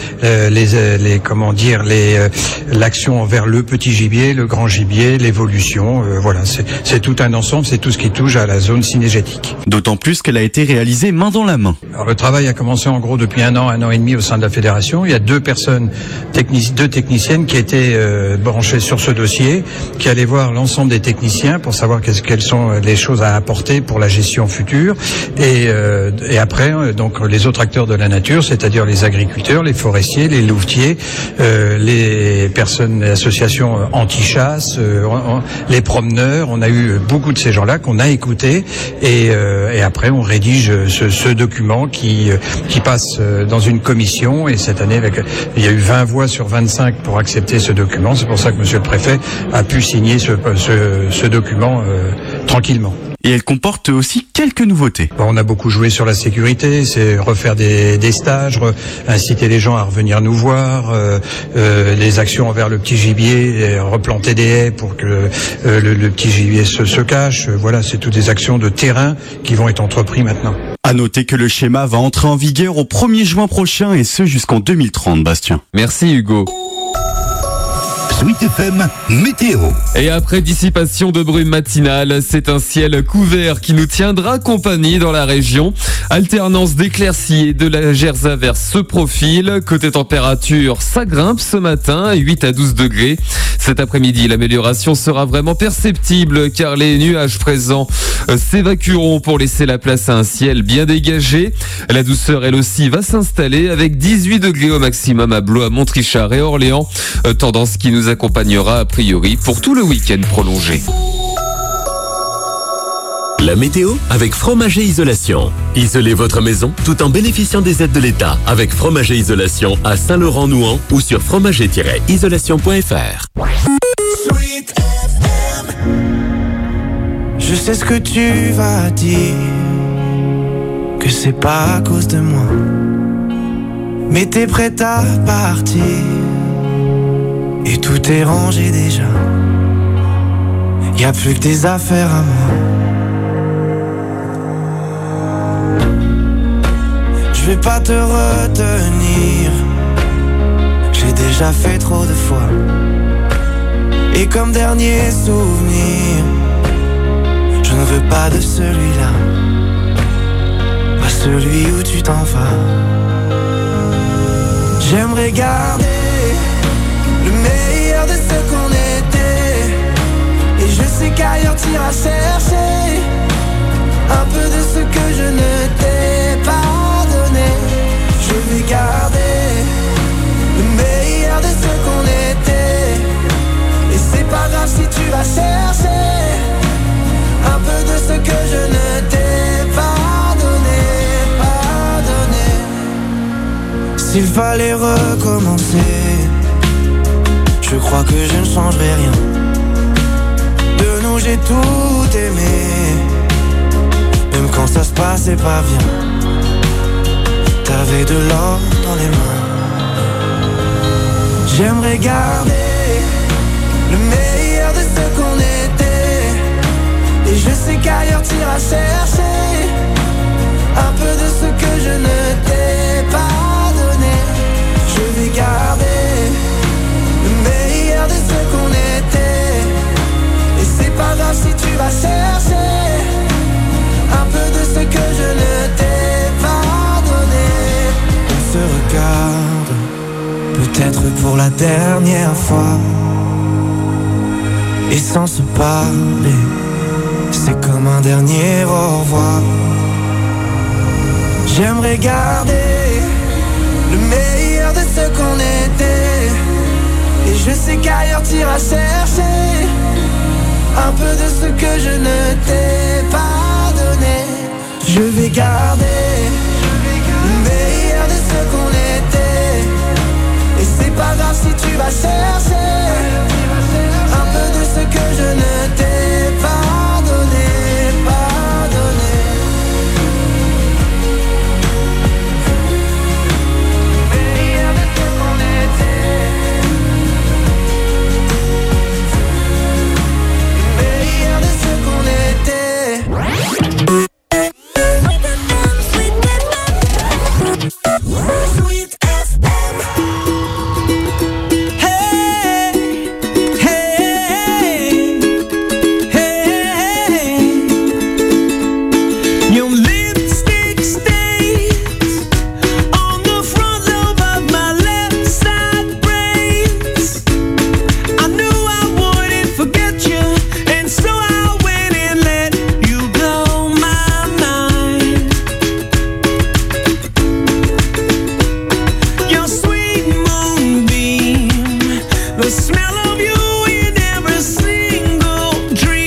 l'action envers le petit gibier, le grand gibier, l'évolution. Voilà, c'est tout un ensemble, c'est tout ce qui touche à la zone cynégétique. D'autant plus qu'elle a été réalisée main dans la main. Alors, le travail a commencé en gros depuis un an et demi au sein de la fédération. Il y a deux techniciennes qui étaient branchées sur ce dossier, qui allaient voir l'ensemble des techniciens pour savoir quelles sont les choses à apporter pour la gestion future. Et après, donc les autres acteurs de la nature, c'est-à-dire les agriculteurs, les forestiers, les louvetiers, les personnes, les associations anti-chasse, les promeneurs, on a eu beaucoup de ces gens-là qu'on a écoutés et après on rédige ce document qui passe dans une commission et cette année il y a eu 20 voix sur 25 pour accepter ce document. C'est pour ça que monsieur le préfet a pu signer ce document tranquillement. Et elle comporte aussi quelques nouveautés. On a beaucoup joué sur la sécurité, c'est refaire des stages, inciter les gens à revenir nous voir, les actions envers le petit gibier, replanter des haies pour que le petit gibier se cache. Voilà, c'est toutes des actions de terrain qui vont être entreprises maintenant. À noter que le schéma va entrer en vigueur au 1er juin prochain et ce jusqu'en 2030, Bastien. Merci Hugo. Sweet FM météo. Et après dissipation de brume matinale, c'est un ciel couvert qui nous tiendra compagnie dans la région. Alternance d'éclaircies et de légères averses se profile. Côté température, ça grimpe ce matin, 8 à 12 degrés. Cet après-midi, l'amélioration sera vraiment perceptible car les nuages présents s'évacueront pour laisser la place à un ciel bien dégagé. La douceur, elle aussi, va s'installer avec 18 degrés au maximum à Blois, Montrichard et Orléans. Tendance qui nous accompagnera a priori pour tout le week-end prolongé. La météo avec Fromager Isolation. Isolez votre maison tout en bénéficiant des aides de l'État avec Fromager Isolation à Saint-Laurent-Nouan ou sur fromager-isolation.fr. Sweet FM. Je sais ce que tu vas dire, que c'est pas à cause de moi, mais t'es prête à partir. Et tout est rangé déjà. Y a plus que des affaires à moi. Je vais pas te retenir. J'ai déjà fait trop de fois. Et comme dernier souvenir, je ne veux pas de celui-là, pas celui où tu t'en vas. J'aimerais garder le meilleur de ce qu'on était. Et je sais qu'ailleurs t'iras chercher un peu de ce que je ne t'ai pas donné. Je vais garder le meilleur de ce qu'on était. Et c'est pas grave si tu vas chercher un peu de ce que je ne t'ai pas donné, pas donné. S'il fallait recommencer, je crois que je ne changerai rien. De nous j'ai tout aimé, même quand ça se passait pas bien. T'avais de l'or dans les mains. J'aimerais garder le meilleur de ce qu'on était. Et je sais qu'ailleurs t'iras chercher un peu de ce que je ne t'ai pas donné. Je vais garder le meilleur de ce qu'on était. Et c'est pas grave si tu vas chercher un peu de ce que je ne t'ai pas donné. On se regarde, peut-être pour la dernière fois. Et sans se parler, c'est comme un dernier au revoir. J'aimerais garder le meilleur de ce qu'on était. Et je sais qu'ailleurs t'iras chercher un peu de ce que je ne t'ai pas donné. Je vais garder le meilleur de ce qu'on était. Et c'est pas grave si tu vas chercher un peu de ce que je ne t'ai pas donné, pas donné. Meilleur de ce qu'on était. Meilleur de ce qu'on était. Sweet FM. Hey, hey, hey. Your lipstick stains on the front lobe of my left side brains. I knew I wouldn't forget you, and so I went and let you blow my mind. Your sweet moonbeam, the smell of you in every single dream.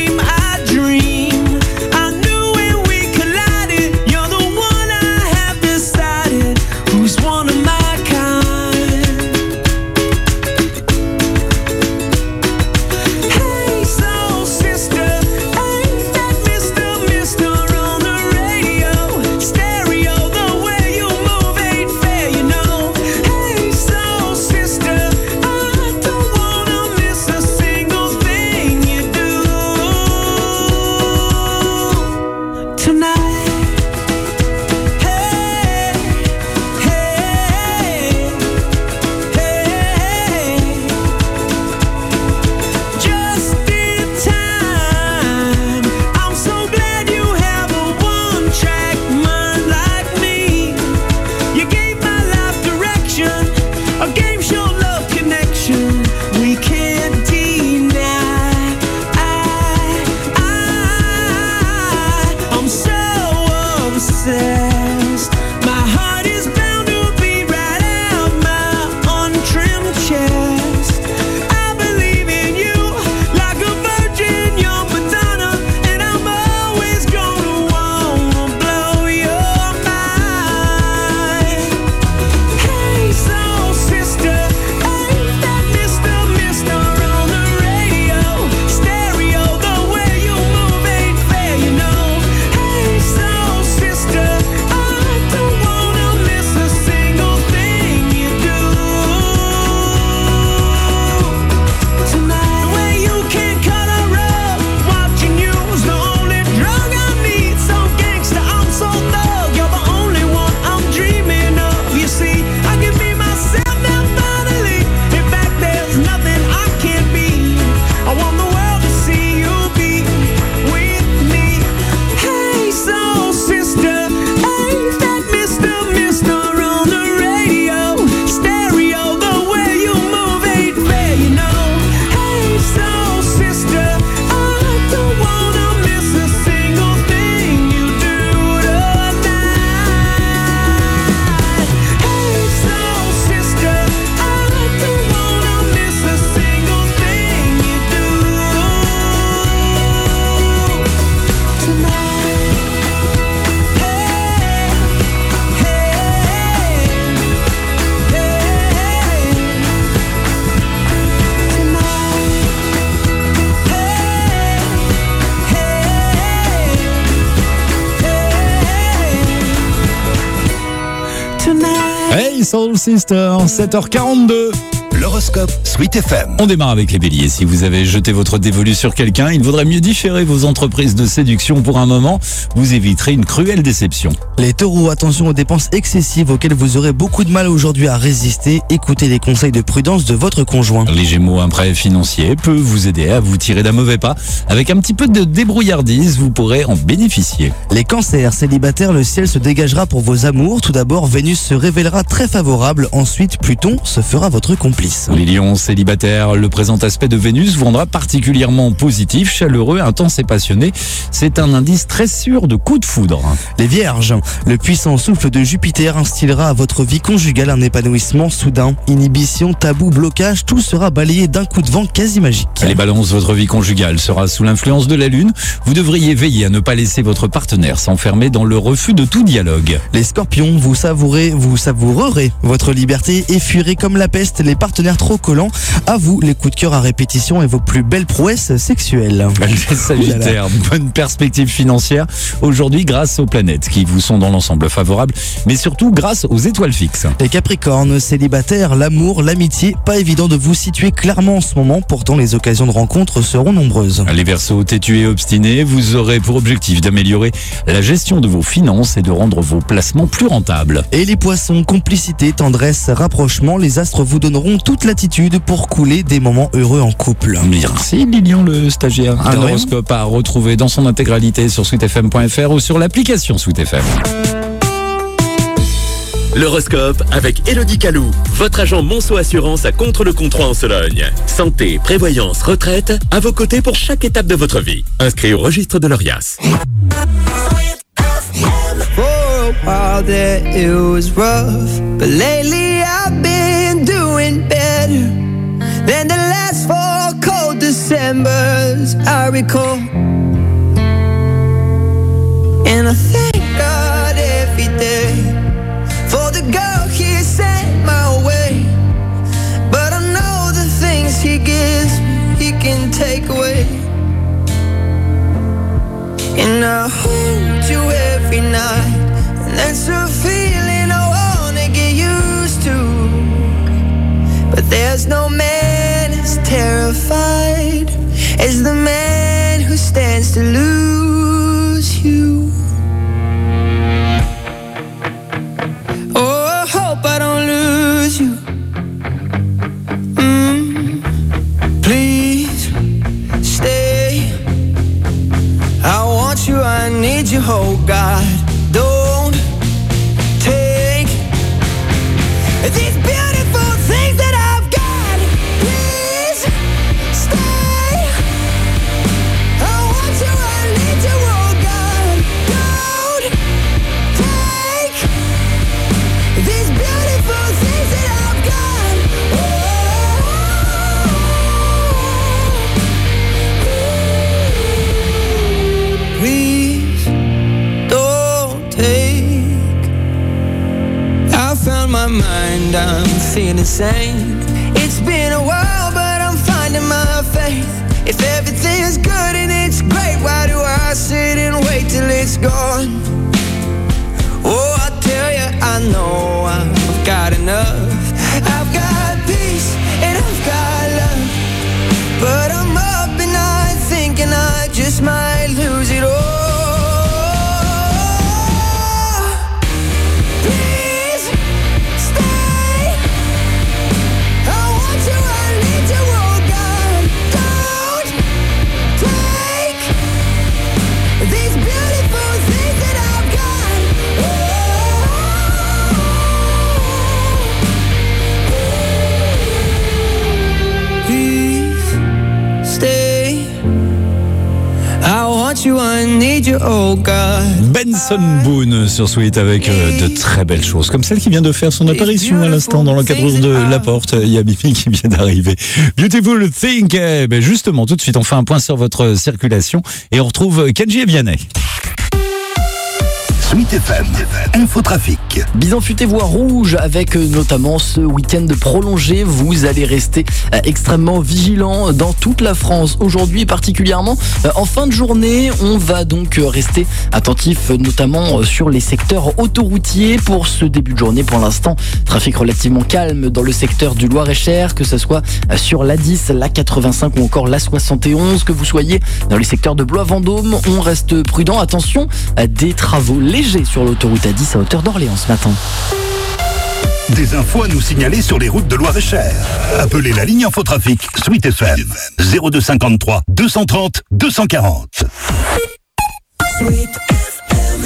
My Soul Sister, 7h42. L'horoscope Sweet FM. On démarre avec les béliers. Si vous avez jeté votre dévolu sur quelqu'un, il vaudrait mieux différer vos entreprises de séduction pour un moment. Vous éviterez une cruelle déception. Les taureaux, attention aux dépenses excessives auxquelles vous aurez beaucoup de mal aujourd'hui à résister. Écoutez les conseils de prudence de votre conjoint. Les gémeaux, un prêt financier peut vous aider à vous tirer d'un mauvais pas. Avec un petit peu de débrouillardise, vous pourrez en bénéficier. Les cancers, célibataires, le ciel se dégagera pour vos amours. Tout d'abord, Vénus se révélera très favorable. Ensuite, Pluton se fera votre complice. Les lions célibataires, le présent aspect de Vénus vous rendra particulièrement positif, chaleureux, intense et passionné. C'est un indice très sûr de coup de foudre. Les vierges, le puissant souffle de Jupiter instillera à votre vie conjugale un épanouissement soudain. Inhibition, tabou, blocage, tout sera balayé d'un coup de vent quasi magique. Les balances, votre vie conjugale sera sous l'influence de la lune. Vous devriez veiller à ne pas laisser votre partenaire s'enfermer dans le refus de tout dialogue. Les scorpions, vous savourerez votre liberté et fuirez comme la peste les partenaires trop collants. À vous, les coups de cœur à répétition et vos plus belles prouesses sexuelles. Les sagittaires, bonne perspective financière aujourd'hui grâce aux planètes qui vous sont dans l'ensemble favorables, mais surtout grâce aux étoiles fixes. Les capricornes, célibataires, l'amour, l'amitié, pas évident de vous situer clairement en ce moment, pourtant les occasions de rencontre seront nombreuses. Les verseaux, têtus et obstinés, vous aurez pour objectif d'améliorer la gestion de vos finances et de rendre vos placements plus rentables. Et les poissons, complicité, tendresse, rapprochement, les astres vous donneront toute l'attitude pour couler des moments heureux en couple. Merci Lilian le stagiaire. Un horoscope à retrouver dans son intégralité sur sweetfm.fr ou sur l'application SweetFM. L'horoscope avec Elodie Calou, votre agent Monceau Assurance à Contre-le-Comtois en Sologne. Santé, prévoyance, retraite, à vos côtés pour chaque étape de votre vie. Inscrit au registre de l'ORIAS. While that it was rough, but lately I've been doing better than the last 4 cold Decembers I recall. And I thank God every day for the girl He sent my way. But I know the things He gives me, He can take away. And I hold you every night. And that's a feeling I wanna get used to. But there's no man as terrified as the man who stands to lose you. Oh, I hope I don't lose you. Please stay. I want you, I need you, oh God. Don't take these beautiful things that I've got. Please stay. I want you, I need you, oh God. Don't take these beautiful things that I've got. Please don't take. I found my mind, I'm feeling sane. It's been a while, but I'm finding my faith. If everything's good and it's great, why do I sit and wait till it's gone? Oh, I tell you, I know I've got enough. I've got peace and I've got love. But I'm up and I'm thinking I just might lose it all. You, I need you, oh God. Benson Boone sur Sweet avec de très belles choses, comme celle qui vient de faire son apparition à l'instant dans l'encadreur de la porte. Il y a Bibi qui vient d'arriver. Beautiful Think. Ben justement, tout de suite, on fait un point sur votre circulation et on retrouve Kenji et Vianney. Sweet FM, Infotrafic. Bison futé voie rouge avec notamment ce week-end prolongé. Vous allez rester extrêmement vigilant dans toute la France. Aujourd'hui particulièrement en fin de journée, on va donc rester attentif notamment sur les secteurs autoroutiers pour ce début de journée. Pour l'instant, trafic relativement calme dans le secteur du Loir-et-Cher, que ce soit sur l'A10, l'A85 ou encore l'A71, que vous soyez dans les secteurs de Blois-Vendôme. On reste prudent. Attention à des travaux légers sur l'autoroute A10 à hauteur d'Orléans ce matin. Des infos à nous signaler sur les routes de Loir-et-Cher. Appelez la ligne Infotrafic Sweet FM 0253 230 240. Sweet FM.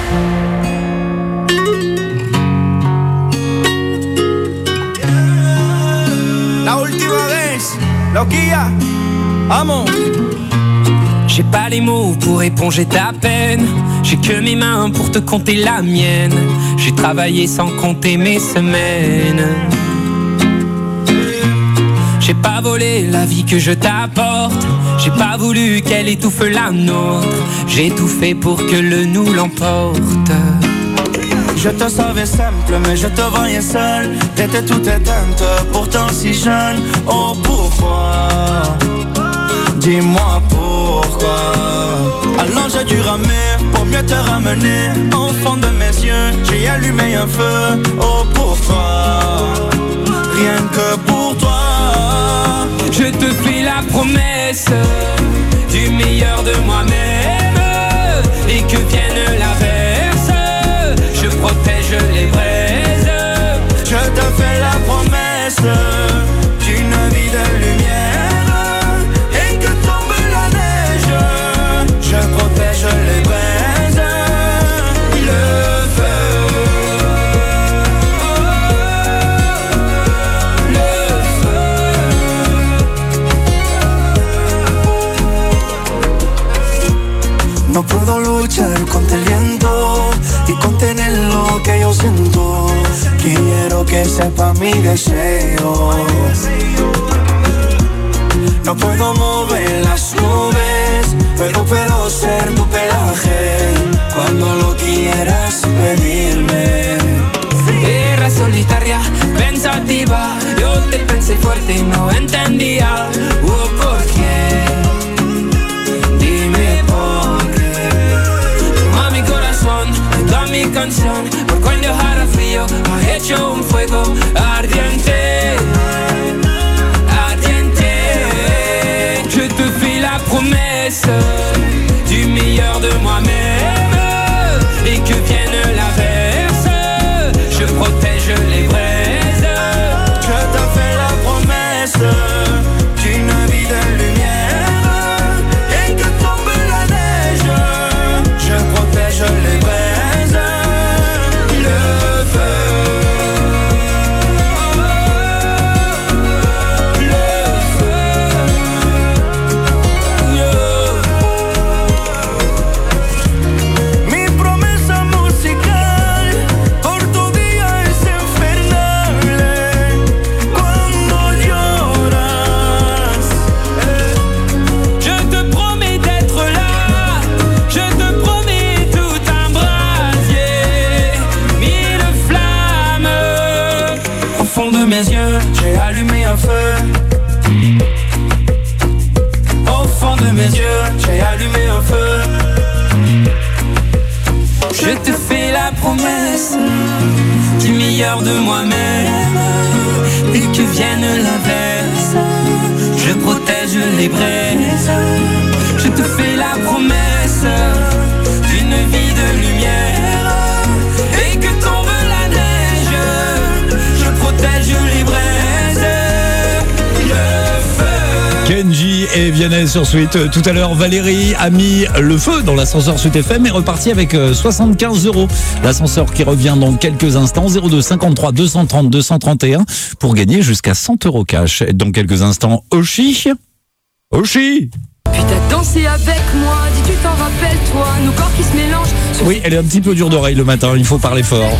La última vez, loquilla, amo. J'ai pas les mots pour éponger ta peine. J'ai que mes mains pour te compter la mienne. J'ai travaillé sans compter mes semaines. J'ai pas volé la vie que je t'apporte. J'ai pas voulu qu'elle étouffe la nôtre. J'ai tout fait pour que le nous l'emporte. Je te savais simple, mais je te voyais seule. T'étais toute éteinte, pourtant si jeune. Oh pourquoi? Dis-moi pourquoi. Alors j'ai dû ramer pour mieux te ramener. Au fond de mes yeux, j'ai allumé un feu. Oh pourquoi? Rien que pour toi. Je te fais la promesse du meilleur de moi-même. Et que vienne l'averse, je protège les braises. Je te fais la promesse d'une vie de lumière. Je protège les braises, le feu, le feu. No puedo luchar contra el viento y contener lo que yo siento. Quiero que sepa mi deseo. No puedo mover las nubes, pero puedo ser tu pelaje cuando lo quieras pedirme. Era solitaria, pensativa. Yo te pensé fuerte y no entendía. ¿Por qué? Dime por qué. A mi corazón, toda mi canción. Por cuando hará frío, ha hecho un fuego ardiente. Je te fais la promesse du meilleur de moi-même. Et que vienne l'averse, je protège les braises. Je te fais la promesse d'une vie de lumière. Et que tombe la neige, je protège les braises. Le feu. J'ai allumé un feu. Au fond de mes yeux, j'ai allumé un feu. Je te fais la promesse du meilleur de moi-même. Et que vienne l'averse, je protège les braises. Je te fais la promesse d'une vie de lumière. Et que tombe la neige, je protège les braises. Kenji et Vianney sur Sweet. Tout à l'heure, Valérie a mis le feu dans l'ascenseur Sweet FM et reparti avec 75 €. L'ascenseur qui revient dans quelques instants. 02 53 230 231 pour gagner jusqu'à 100 € cash. Dans quelques instants, Oshi. Oshi. Puis t'as dansé avec moi, dis tu t'en rappelles toi, nos corps qui se mélangent. Oui, elle est un petit peu dure d'oreille le matin, il faut parler fort.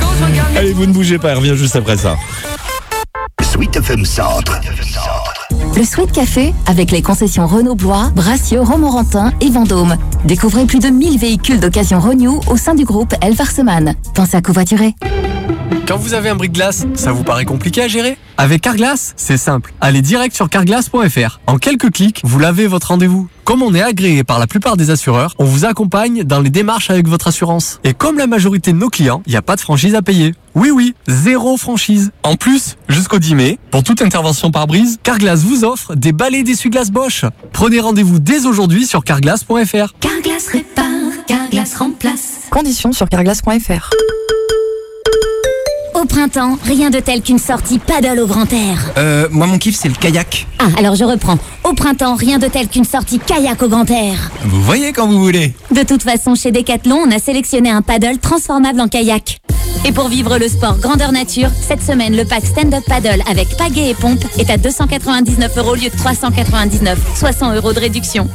Allez, vous ne bougez pas, elle revient juste après ça. Sweet FM Centre. Le Sweet Café avec les concessions Renault Blois, Bracieux, Romorantin et Vendôme. Découvrez plus de 1000 véhicules d'occasion Renew au sein du groupe Elfarseman. Pensez à covoiturer. Quand vous avez un brise-glace, ça vous paraît compliqué à gérer? Avec Carglass, c'est simple. Allez direct sur carglass.fr. En quelques clics, vous lavez votre rendez-vous. Comme on est agréé par la plupart des assureurs, on vous accompagne dans les démarches avec votre assurance. Et comme la majorité de nos clients, il n'y a pas de franchise à payer. Oui, 0 franchise. En plus, jusqu'au 10 mai, pour toute intervention par brise, Carglass vous offre des balais d'essuie-glace Bosch. Prenez rendez-vous dès aujourd'hui sur carglass.fr. Carglass répare, Carglass remplace. Conditions sur carglass.fr. Au printemps, rien de tel qu'une sortie paddle au grand air. Moi mon kiff c'est le kayak. Ah, alors je reprends. Au printemps, rien de tel qu'une sortie kayak au grand air. Vous voyez quand vous voulez. De toute façon, chez Decathlon, on a sélectionné un paddle transformable en kayak. Et pour vivre le sport grandeur nature, cette semaine, le pack stand-up paddle avec pagaie et pompe est à 299 € au lieu de 399, soit 100 € de réduction.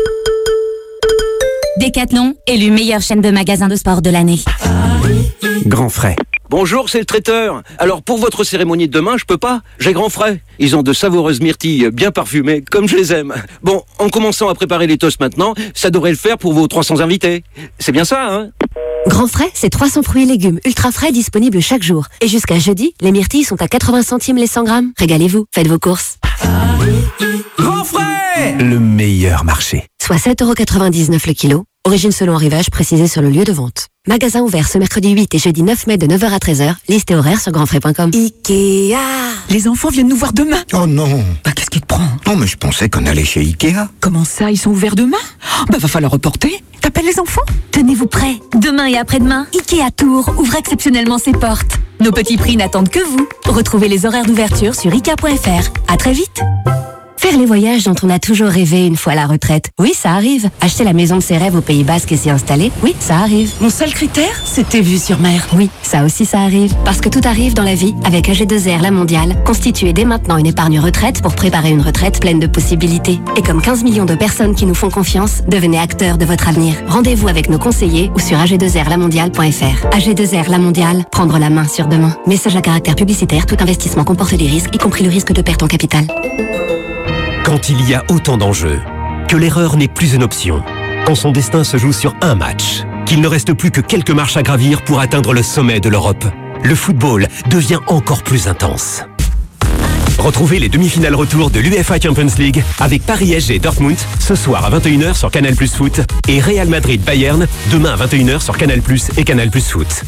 Decathlon, élu meilleure chaîne de magasins de sport de l'année. Grand frais. Bonjour, c'est le traiteur. Alors pour votre cérémonie de demain, je peux pas. J'ai grand frais. Ils ont de savoureuses myrtilles bien parfumées, comme je les aime. Bon, en commençant à préparer les toasts maintenant, ça devrait le faire pour vos 300 invités. C'est bien ça, hein? Grand frais, c'est 300 fruits et légumes ultra frais disponibles chaque jour. Et jusqu'à jeudi, les myrtilles sont à 80 centimes les 100 grammes. Régalez-vous, faites vos courses. Grand frais. Le meilleur marché. Soit 7,99 € le kilo. Origine selon arrivage précisée sur le lieu de vente. Magasin ouvert ce mercredi 8 et jeudi 9 mai de 9h à 13h. Liste et horaire sur grandfrais.com. Ikea. Les enfants viennent nous voir demain. Oh non. Bah qu'est-ce qui te prend? Non mais je pensais qu'on allait chez Ikea. Comment ça, ils sont ouverts demain? Bah va falloir reporter. T'appelles les enfants? Tenez-vous prêts. Demain et après-demain, Ikea Tours ouvre exceptionnellement ses portes. Nos petits prix n'attendent que vous. Retrouvez les horaires d'ouverture sur ikea.fr. À très vite. Faire les voyages dont on a toujours rêvé une fois à la retraite. Oui, ça arrive. Acheter la maison de ses rêves au Pays Basque et s'y installer. Oui, ça arrive. Mon seul critère, c'était vue sur mer. Oui, ça aussi ça arrive. Parce que tout arrive dans la vie avec AG2R La Mondiale. Constituez dès maintenant une épargne retraite pour préparer une retraite pleine de possibilités. Et comme 15 millions de personnes qui nous font confiance, devenez acteurs de votre avenir. Rendez-vous avec nos conseillers ou sur ag2rlamondiale.fr. AG2R La Mondiale, prendre la main sur demain. Message à caractère publicitaire, tout investissement comporte des risques, y compris le risque de perte en capital. Quand il y a autant d'enjeux, que l'erreur n'est plus une option, quand son destin se joue sur un match, qu'il ne reste plus que quelques marches à gravir pour atteindre le sommet de l'Europe, le football devient encore plus intense. Retrouvez les demi-finales retour de l'UEFA Champions League avec Paris SG Dortmund ce soir à 21h sur Canal+ Foot et Real Madrid Bayern demain à 21h sur Canal+ et Canal+ Foot.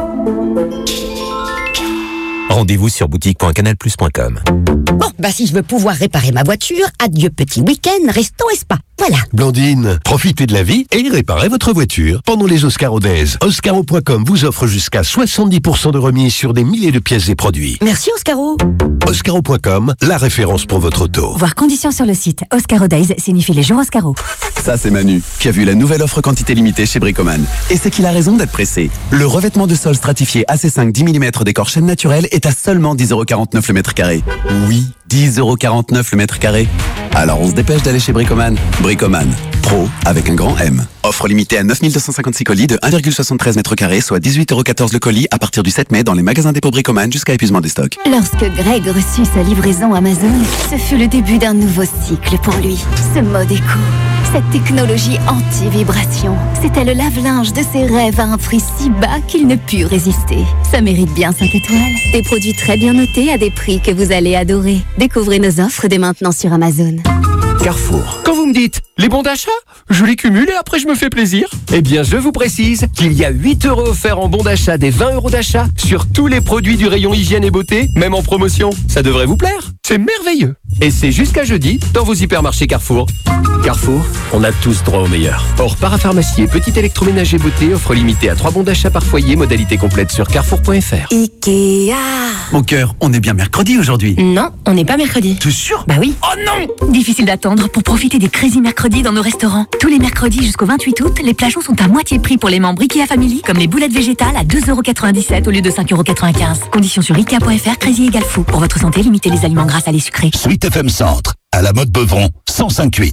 Rendez-vous sur boutique.canalplus.com. Bon, bah si je veux pouvoir réparer ma voiture, adieu petit week-end, resto et spa. Voilà. Blandine, profitez de la vie et réparez votre voiture pendant les Oscaro Days. Oscaro.com vous offre jusqu'à 70% de remise sur des milliers de pièces et produits. Merci Oscaro. Oscaro.com, la référence pour votre auto. Voir conditions sur le site. Oscaro Days signifie les jours Oscaro. Ça c'est Manu, qui a vu la nouvelle offre quantité limitée chez Bricoman. Et c'est qu'il a raison d'être pressé. Le revêtement de sol stratifié AC5 10 mm décor chaîne naturelle est à seulement 10,49 € le mètre carré. Oui, 10,49 € le mètre carré. Alors on se dépêche d'aller chez Bricoman. Bricoman, pro avec un grand M. Offre limitée à 9256 colis de 1,73 m², soit 18,14 € le colis à partir du 7 mai dans les magasins dépôt Bricoman jusqu'à épuisement des stocks. Lorsque Greg reçut sa livraison Amazon, ce fut le début d'un nouveau cycle pour lui. Ce mode éco, cette technologie anti-vibration, c'était le lave-linge de ses rêves à un prix si bas qu'il ne put résister. Ça mérite bien 5 étoiles. Des produits très bien notés à des prix que vous allez adorer. Découvrez nos offres dès maintenant sur Amazon. Carrefour. Quand vous me dites les bons d'achat, je les cumule et après je me fais plaisir. Eh bien, je vous précise qu'il y a 8 € offerts en bon d'achat des 20 € d'achat sur tous les produits du rayon hygiène et beauté, même en promotion. Ça devrait vous plaire. C'est merveilleux. Et c'est jusqu'à jeudi dans vos hypermarchés Carrefour. Carrefour, on a tous droit au meilleur. Or, parapharmacie et petit électroménager beauté offre limitée à 3 bons d'achat par foyer, modalité complète sur carrefour.fr. Ikea. Mon cœur, on est bien mercredi aujourd'hui. Non, on n'est pas mercredi. T'es sûr? Bah oui. Oh non! Difficile d'attendre pour profiter des Crazy Mercredis dans nos restaurants. Tous les mercredis jusqu'au 28 août, les plageons sont à moitié prix pour les membres Ikea Family, comme les boulettes végétales à 2,97 € au lieu de 5,95 €. Conditions sur Ikea.fr, Crazy égale fou. Pour votre santé, limitez les aliments gras, salés, sucrés. Sweet FM Centre, à la mode Beuvron, 105.8.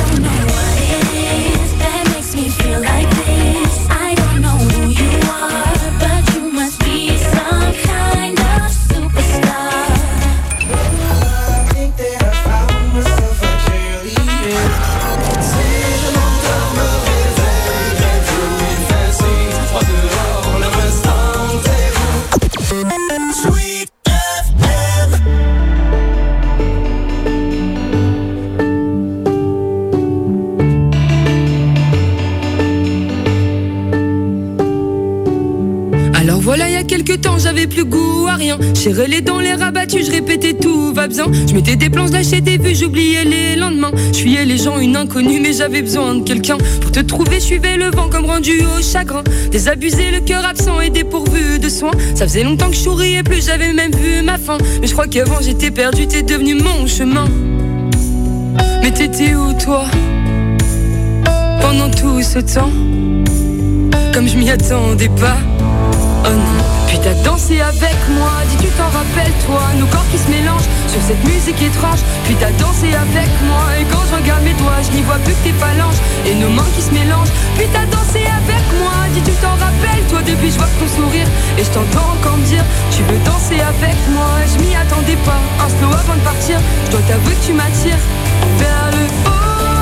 Makes me feel like this. I don't know who you are. Alors voilà, il y a quelques temps, j'avais plus goût à rien. J'ai relé dans les rabattus, je répétais tout va bien. Je mettais des plans, lâchais des vues, j'oubliais les lendemains. Je fuyais les gens, une inconnue, mais j'avais besoin de quelqu'un. Pour te trouver, je suivais le vent comme rendu au chagrin. Désabusé, le cœur absent et dépourvu de soins. Ça faisait longtemps que je souriais plus, j'avais même vu ma fin. Mais je crois qu'avant j'étais perdu, t'es devenu mon chemin. Mais t'étais où toi pendant tout ce temps? Comme je m'y attendais pas. Oh non. Puis t'as dansé avec moi, dis tu t'en rappelles toi. Nos corps qui se mélangent sur cette musique étrange. Puis t'as dansé avec moi, et quand je regarde mes doigts, je n'y vois plus que tes phalanges et nos mains qui se mélangent. Puis t'as dansé avec moi, dis tu t'en rappelles toi. Depuis je vois ton sourire et je t'entends encore me dire tu veux danser avec moi. Je m'y attendais pas, un slow avant de partir. Je dois t'avouer que tu m'attires vers le haut.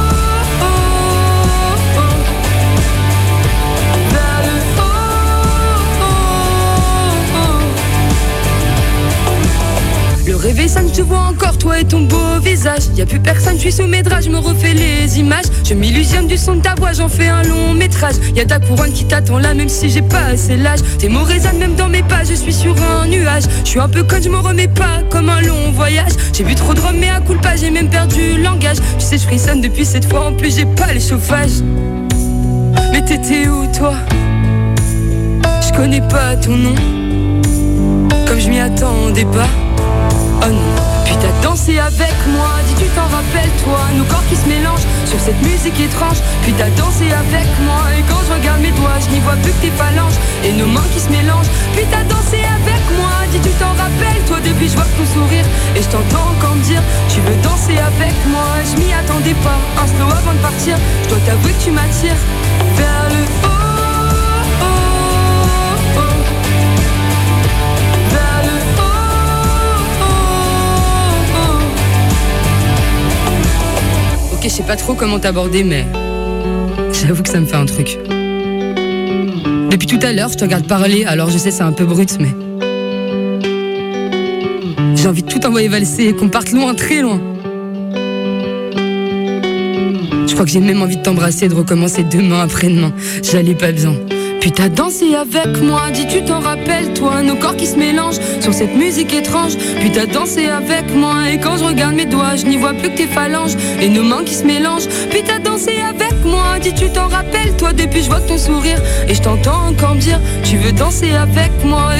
Le réveil sonne, je te vois encore, toi et ton beau visage. Y'a plus personne, je suis sous mes draps, je me refais les images. Je m'illusionne du son de ta voix, j'en fais un long métrage. Y'a ta couronne qui t'attend là, même si j'ai pas assez l'âge. Tes mots résonnent même dans mes pas, je suis sur un nuage. Je suis un peu conne, je me remets pas, comme un long voyage. J'ai bu trop de rhum, mais à coup pas, j'ai même perdu le langage. Tu sais, je frissonne depuis cette fois, en plus j'ai pas les chauffages. Mais t'étais où toi? Je connais pas ton nom, comme je m'y attendais pas. Oh non. Puis t'as dansé avec moi, dis tu t'en rappelles toi. Nos corps qui se mélangent sur cette musique étrange. Puis t'as dansé avec moi, et quand je regarde mes doigts, je n'y vois plus que tes phalanges et nos mains qui se mélangent. Puis t'as dansé avec moi, dis tu t'en rappelles toi. Depuis je vois ton sourire et je t'entends encore me dire tu veux danser avec moi. Je m'y attendais pas, un slow avant de partir. Je dois t'avouer que tu m'attires vers le haut. Ok, je sais pas trop comment t'aborder, mais j'avoue que ça me fait un truc. Depuis tout à l'heure, je te regarde parler, alors je sais c'est un peu brut, mais j'ai envie de tout envoyer valser et qu'on parte loin, très loin. Je crois que j'ai même envie de t'embrasser et de recommencer demain après-demain. J'allais pas bien. Puis t'as dansé avec moi, dis tu t'en rappelles toi. Nos corps qui se mélangent sur cette musique étrange. Puis t'as dansé avec moi, et quand je regarde mes doigts, je n'y vois plus que tes phalanges et nos mains qui se mélangent. Puis t'as dansé avec moi, dis tu t'en rappelles toi. Depuis je vois ton sourire et je t'entends encore me dire tu veux danser avec moi.